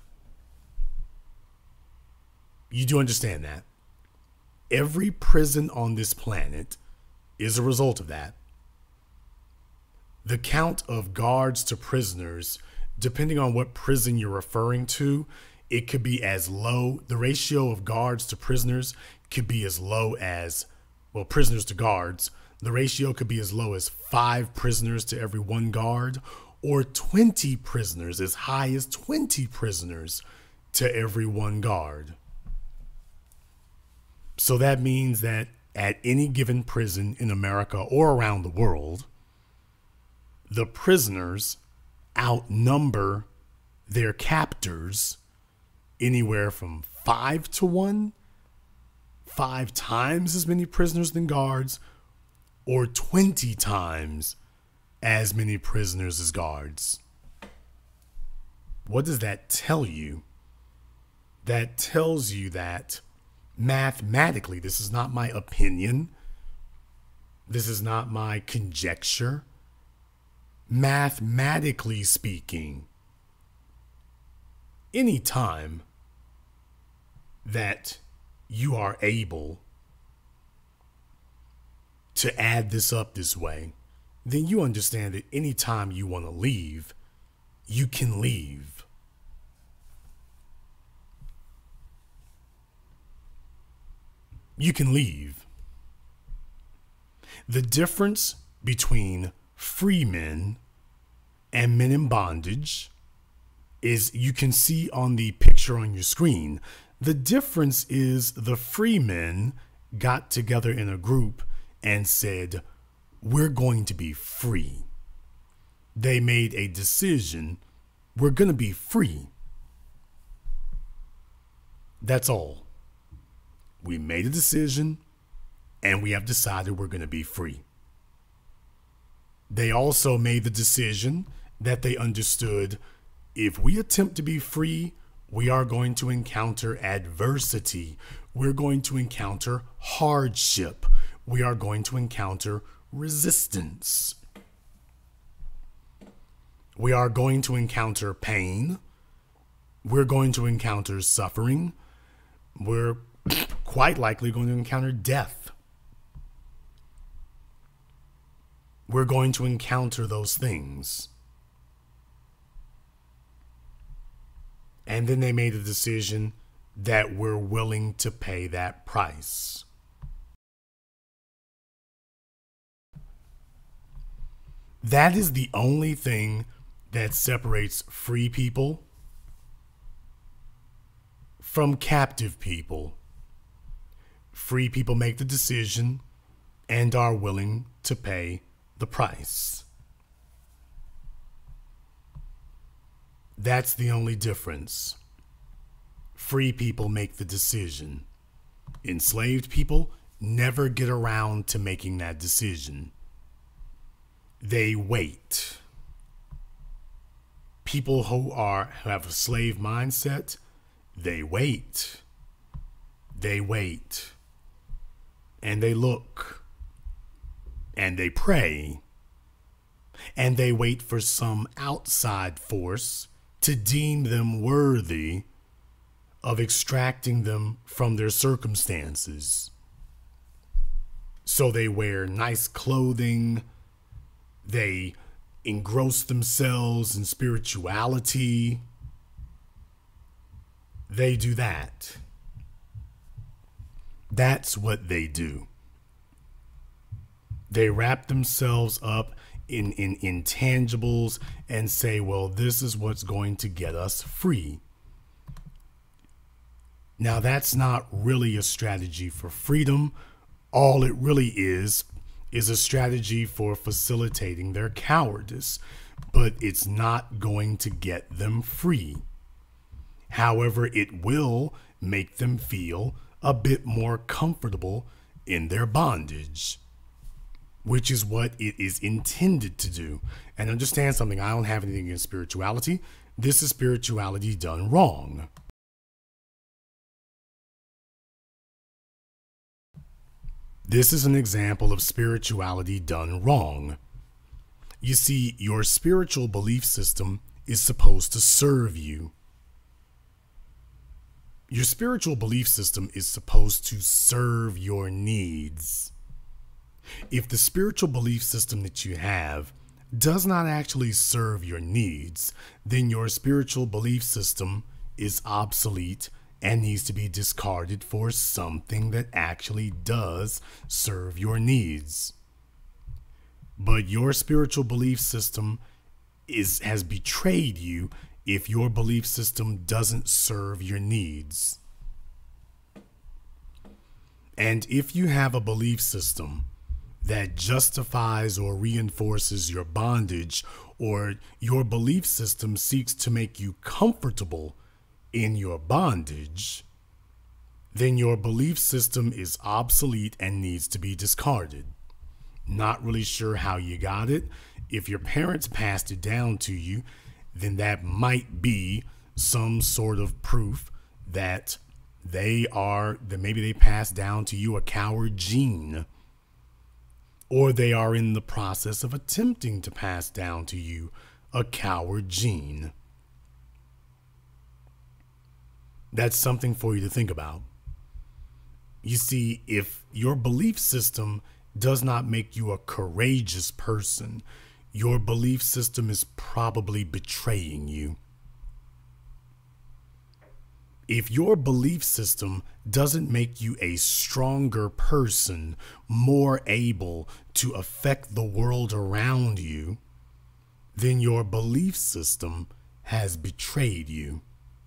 Speaker 1: You do understand that. Every prison on this planet is a result of that. The count of guards to prisoners, depending on what prison you're referring to, it could be as low, the ratio of guards to prisoners could be as low as, well, prisoners to guards, The ratio could be as low as five prisoners to every one guard, or twenty prisoners, as high as twenty prisoners to every one guard. So that means that at any given prison in America or around the world, the prisoners outnumber their captors anywhere from five to one, five times as many prisoners than guards, or twenty times as many prisoners as guards. What does that tell you? That tells you that mathematically, this is not my opinion, this is not my conjecture. Mathematically speaking, any time that you are able to add this up this way, then you understand that anytime you want to leave, you can leave. You can leave. The difference between free men and men in bondage is, you can see on the picture on your screen, the difference is the free men got together in a group and said, we're going to be free. They made a decision, we're going to be free. That's all. We made a decision and we have decided we're going to be free. They also made the decision that they understood, if we attempt to be free, we are going to encounter adversity. We're going to encounter hardship. We are going to encounter resistance. We are going to encounter pain. We're going to encounter suffering. We're quite likely going to encounter death. We're going to encounter those things. And then they made a decision that we're willing to pay that price. That is the only thing that separates free people from captive people. Free people make the decision and are willing to pay the price. That's the only difference. Free people make the decision. Enslaved people never get around to making that decision. They wait. People who are who have a slave mindset, they wait. They wait. And they look. And they pray. And they wait for some outside force to deem them worthy of extracting them from their circumstances. So they wear nice clothing. They engross themselves in spirituality. They do that. That's what they do. They wrap themselves up in, in intangibles and say, well, this is what's going to get us free. Now, that's not really a strategy for freedom. All it really is, is a strategy for facilitating their cowardice, but it's not going to get them free. However, it will make them feel a bit more comfortable in their bondage, which is what it is intended to do. And understand something, I don't have anything against spirituality. This is spirituality done wrong. This is an example of spirituality done wrong. You see, your spiritual belief system is supposed to serve you. Your spiritual belief system is supposed to serve your needs. If the spiritual belief system that you have does not actually serve your needs, then your spiritual belief system is obsolete and needs to be discarded for something that actually does serve your needs. But your spiritual belief system is has betrayed you if your belief system doesn't serve your needs. And if you have a belief system that justifies or reinforces your bondage, or your belief system seeks to make you comfortable in your bondage, then your belief system is obsolete and needs to be discarded. Not really sure how you got it. If your parents passed it down to you, then that might be some sort of proof that they are, that maybe they passed down to you a coward gene, or they are in the process of attempting to pass down to you a coward gene. That's something for you to think about. You see, if your belief system does not make you a courageous person, your belief system is probably betraying you. If your belief system doesn't make you a stronger person, more able to affect the world around you, then your belief system has betrayed you.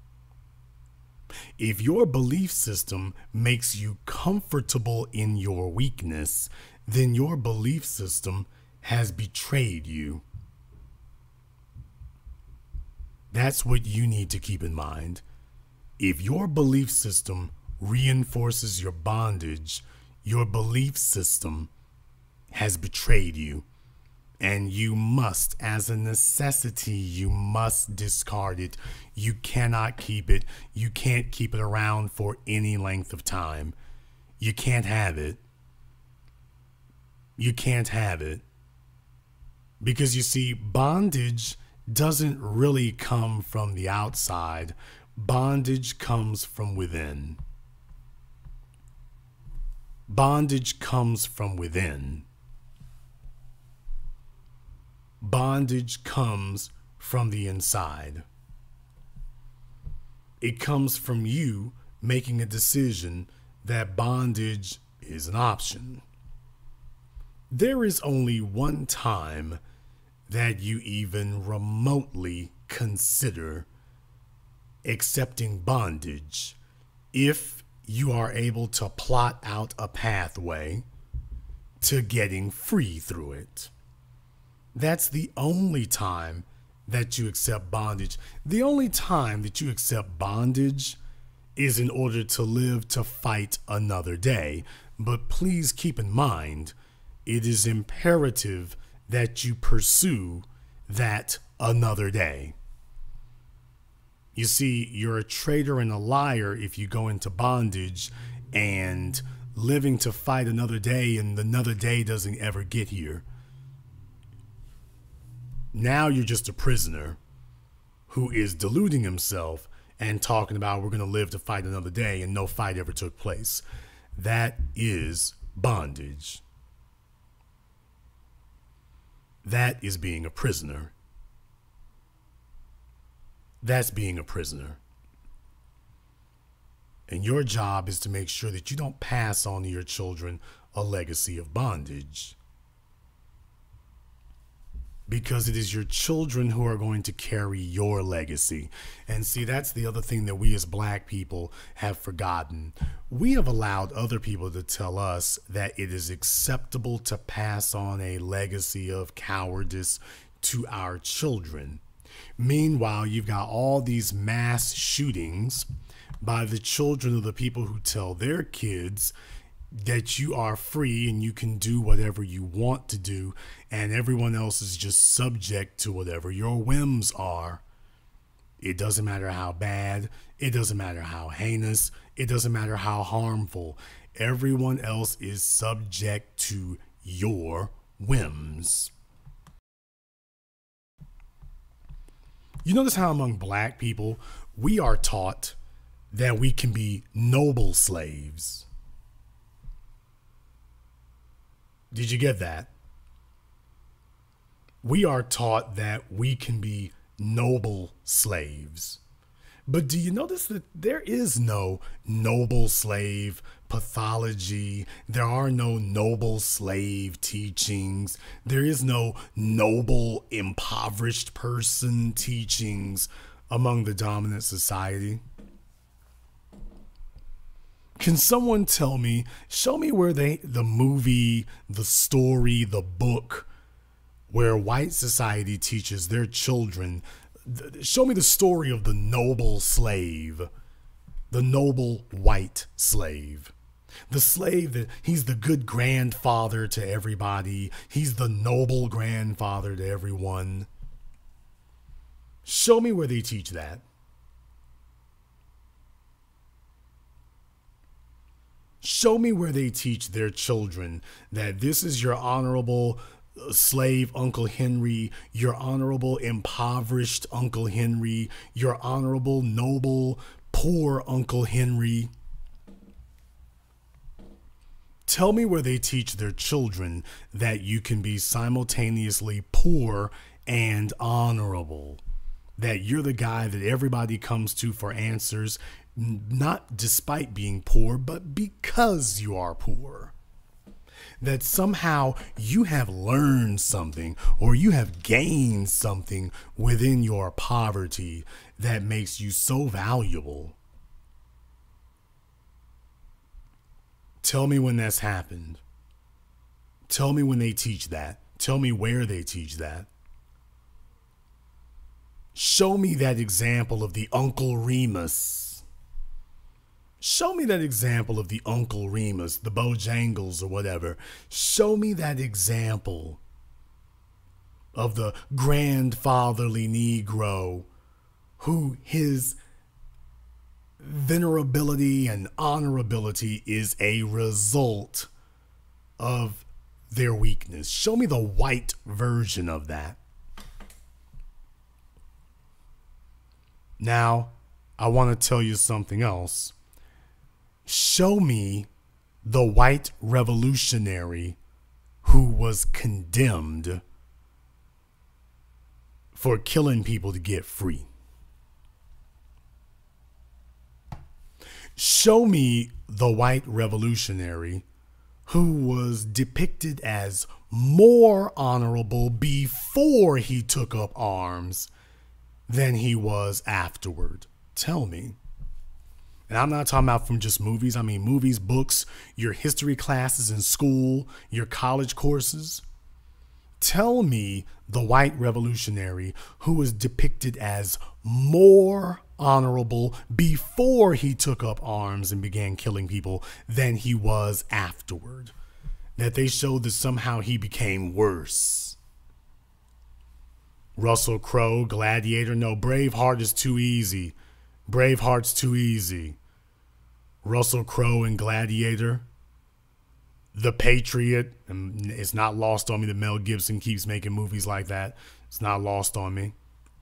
Speaker 1: If your belief system makes you comfortable in your weakness, then your belief system has betrayed you. That's what you need to keep in mind. If your belief system reinforces your bondage, your belief system has betrayed you. And you must, as a necessity, you must discard it. You cannot keep it. You can't keep it around for any length of time. You can't have it. You can't have it. Because you see, bondage doesn't really come from the outside. Bondage comes from within. Bondage comes from within. Bondage comes from the inside. It comes from you making a decision that bondage is an option. There is only one time that you even remotely consider accepting bondage, if you are able to plot out a pathway to getting free through it. That's the only time that you accept bondage. The only time that you accept bondage is in order to live to fight another day. But please keep in mind, it is imperative that you pursue that another day. You see, you're a traitor and a liar if you go into bondage and living to fight another day and another day doesn't ever get here. Now you're just a prisoner who is deluding himself and talking about we're going to live to fight another day and no fight ever took place. That is bondage. That is being a prisoner. That's being a prisoner. And your job is to make sure that you don't pass on to your children a legacy of bondage. Because it is your children who are going to carry your legacy. And see, that's the other thing that we as black people have forgotten. We have allowed other people to tell us that it is acceptable to pass on a legacy of cowardice to our children. Meanwhile, you've got all these mass shootings by the children of the people who tell their kids that you are free and you can do whatever you want to do, and everyone else is just subject to whatever your whims are. It doesn't matter how bad, it doesn't matter how heinous, it doesn't matter how harmful. Everyone else is subject to your whims. You notice how among black people, we are taught that we can be noble slaves. Did you get that? We are taught that we can be noble slaves. But do you notice that there is no noble slave pathology? There are no noble slave teachings. There is no noble impoverished person teachings among the dominant society. Can someone tell me, show me where they, the movie, the story, the book, where white society teaches their children, show me the story of the noble slave, the noble white slave, the slave that he's the good grandfather to everybody. He's the noble grandfather to everyone. Show me where they teach that. Show me where they teach their children that this is your honorable slave Uncle Henry, your honorable impoverished Uncle Henry, your honorable noble poor Uncle Henry. Tell me where they teach their children that you can be simultaneously poor and honorable, that you're the guy that everybody comes to for answers, not despite being poor, but because you are poor. That somehow you have learned something or you have gained something within your poverty that makes you so valuable. Tell me when that's happened. Tell me when they teach that. Tell me where they teach that. Show me that example of the Uncle Remus. Show me that example of the Uncle Remus, the Bojangles or whatever. Show me that example of the grandfatherly Negro who his venerability and honorability is a result of their weakness. Show me the white version of that. Now, I want to tell you something else. Show me the white revolutionary who was condemned for killing people to get free. Show me the white revolutionary who was depicted as more honorable before he took up arms than he was afterward. Tell me. And I'm not talking about from just movies. I mean movies, books, your history classes in school, your college courses. Tell me the white revolutionary who was depicted as more honorable before he took up arms and began killing people than he was afterward. That they showed that somehow he became worse. Russell Crowe, Gladiator. No, Braveheart is too easy. Braveheart's too easy. Russell Crowe and Gladiator. The Patriot. And it's not lost on me that Mel Gibson keeps making movies like that. It's not lost on me.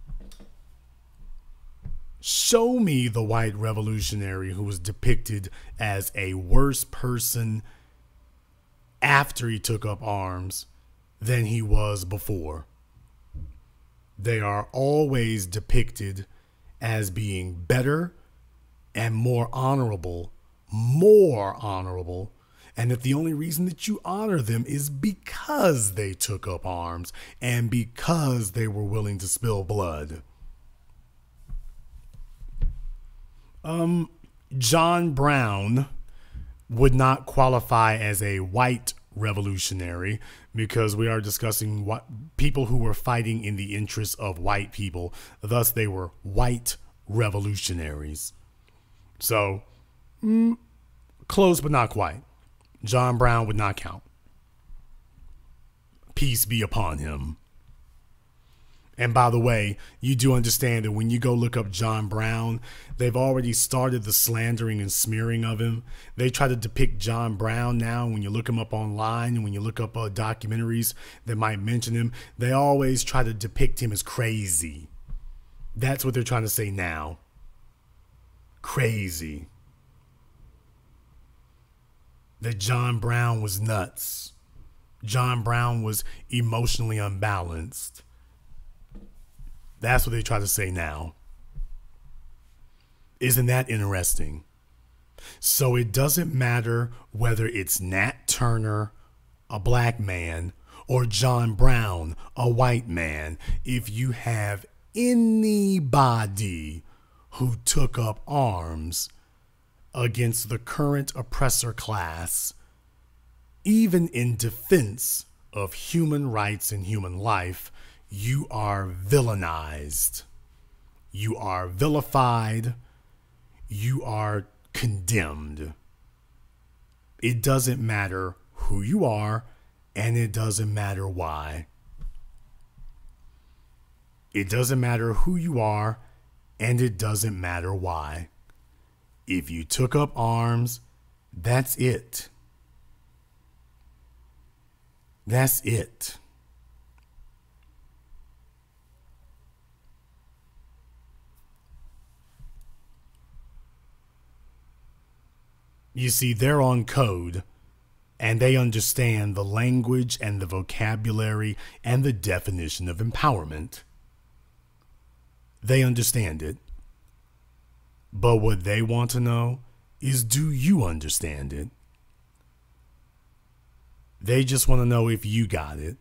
Speaker 1: Show me the white revolutionary who was depicted as a worse person after he took up arms than he was before. They are always depicted as being better and more honorable, more honorable, and that the only reason that you honor them is because they took up arms and because they were willing to spill blood. Um, John Brown would not qualify as a white revolutionary because we are discussing what people who were fighting in the interests of white people. Thus, they were white revolutionaries. So, mm, close but not quite. John Brown would not count. Peace be upon him. And by the way, you do understand that when you go look up John Brown, they've already started the slandering and smearing of him. They try to depict John Brown now. When you look him up online and when you look up uh, documentaries that might mention him, they always try to depict him as crazy. That's what they're trying to say now. Crazy. That John Brown was nuts. John Brown was emotionally unbalanced. That's what they try to say now. Isn't that interesting? So it doesn't matter whether it's Nat Turner, a black man, or John Brown, a white man. If you have anybody who took up arms against the current oppressor class, even in defense of human rights and human life, you are villainized. You are vilified. You are condemned. It doesn't matter who you are, and it doesn't matter why. It doesn't matter who you are, and it doesn't matter why. If you took up arms, that's it. That's it. You see, they're on code, and they understand the language and the vocabulary and the definition of empowerment. They understand it. But what they want to know is, do you understand it? They just want to know if you got it.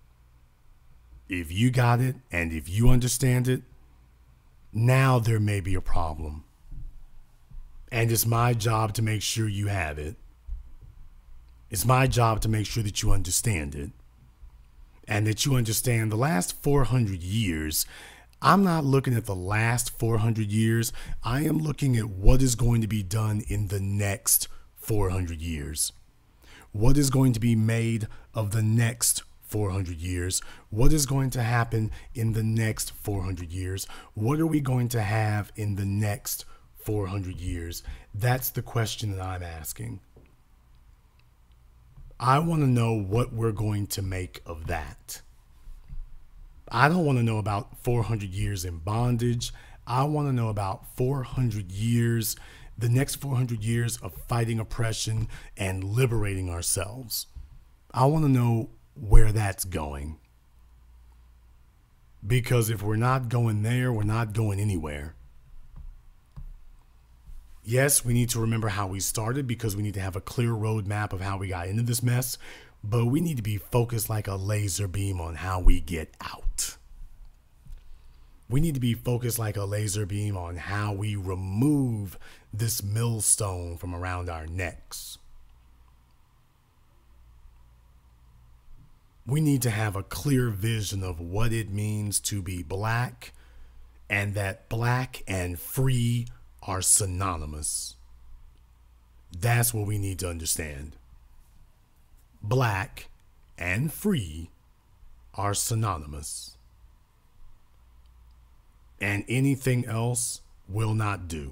Speaker 1: If you got it, and if you understand it, now there may be a problem. And it's my job to make sure you have it. It's my job to make sure that you understand it. And that you understand the last four hundred years. I'm not looking at the last four hundred years. I am looking at what is going to be done in the next four hundred years. What is going to be made of the next four hundred years? What is going to happen in the next four hundred years? What are we going to have in the next four hundred years? That's the question that I'm asking. I want to know what we're going to make of that. I don't want to know about four hundred years in bondage. I want to know about four hundred years, the next four hundred years of fighting oppression and liberating ourselves. I want to know where that's going. Because if we're not going there, we're not going anywhere. Yes, we need to remember how we started, because we need to have a clear roadmap of how we got into this mess, but we need to be focused like a laser beam on how we get out. We need to be focused like a laser beam on how we remove this millstone from around our necks. We need to have a clear vision of what it means to be black, and that black and free are synonymous. That's what we need to understand. Black and free are synonymous. And anything else will not do.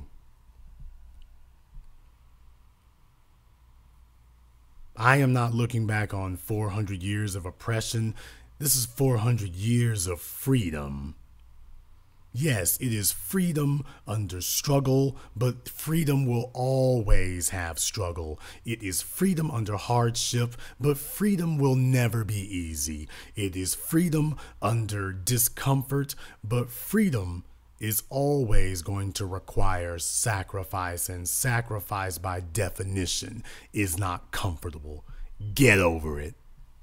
Speaker 1: I am not looking back on four hundred years of oppression. This is four hundred years of freedom. Yes, it is freedom under struggle, but freedom will always have struggle. It is freedom under hardship, but freedom will never be easy. It is freedom under discomfort, but freedom is always going to require sacrifice, and sacrifice by definition is not comfortable. Get over it.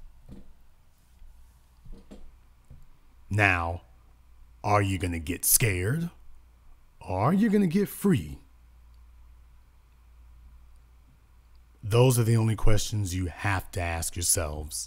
Speaker 1: Now, are you going to get scared, or are you going to get free? Those are the only questions you have to ask yourselves.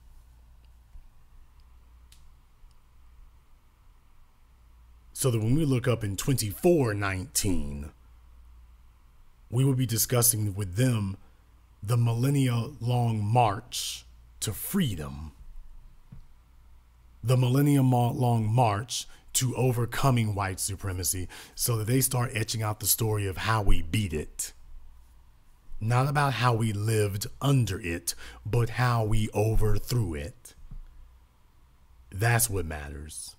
Speaker 1: So that when we look up in twenty-four nineteen, we will be discussing with them the millennia-long march to freedom. The millennium-long march to overcoming white supremacy, so that they start etching out the story of how we beat it. Not about how we lived under it, but how we overthrew it. That's what matters.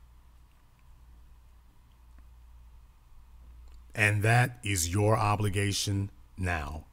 Speaker 1: And that is your obligation now.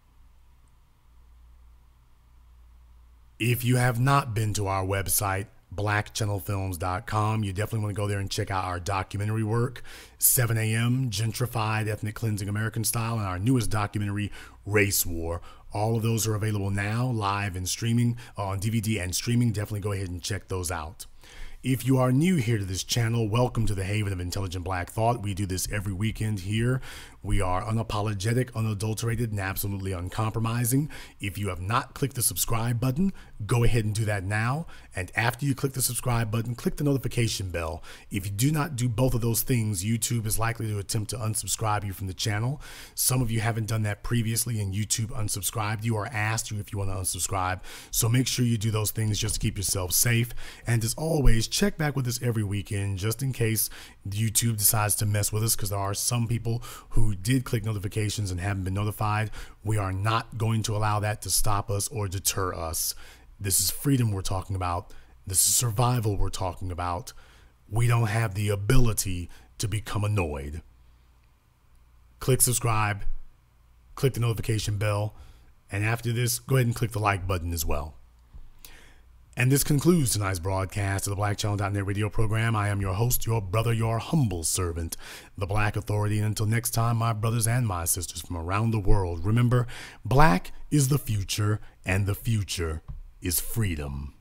Speaker 1: If you have not been to our website, black channel films dot com. You definitely want to go there and check out our documentary work, seven A M, Gentrified Ethnic Cleansing American Style, and our newest documentary, Race War. All of those are available now, live and streaming, on D V D and streaming. Definitely go ahead and check those out. If you are new here to this channel, welcome to the Haven of Intelligent Black Thought. We do this every weekend here. We are unapologetic, unadulterated, and absolutely uncompromising. If you have not clicked the subscribe button, go ahead and do that now. And after you click the subscribe button, click the notification bell. If you do not do both of those things, YouTube is likely to attempt to unsubscribe you from the channel. Some of you haven't done that previously, and YouTube unsubscribed you or asked you if you want to unsubscribe. So make sure you do those things just to keep yourself safe. And as always, check back with us every weekend just in case YouTube decides to mess with us, because there are some people who did click notifications and haven't been notified. We are not going to allow that to stop us or deter us. This is freedom we're talking about. This is survival we're talking about. We don't have the ability to become annoyed. Click subscribe, click the notification bell, and after this, go ahead and click the like button as well. And this concludes tonight's broadcast of the Black Channel dot net radio program. I am your host, your brother, your humble servant, the Black Authority. And until next time, my brothers and my sisters from around the world, remember, black is the future, and the future is freedom.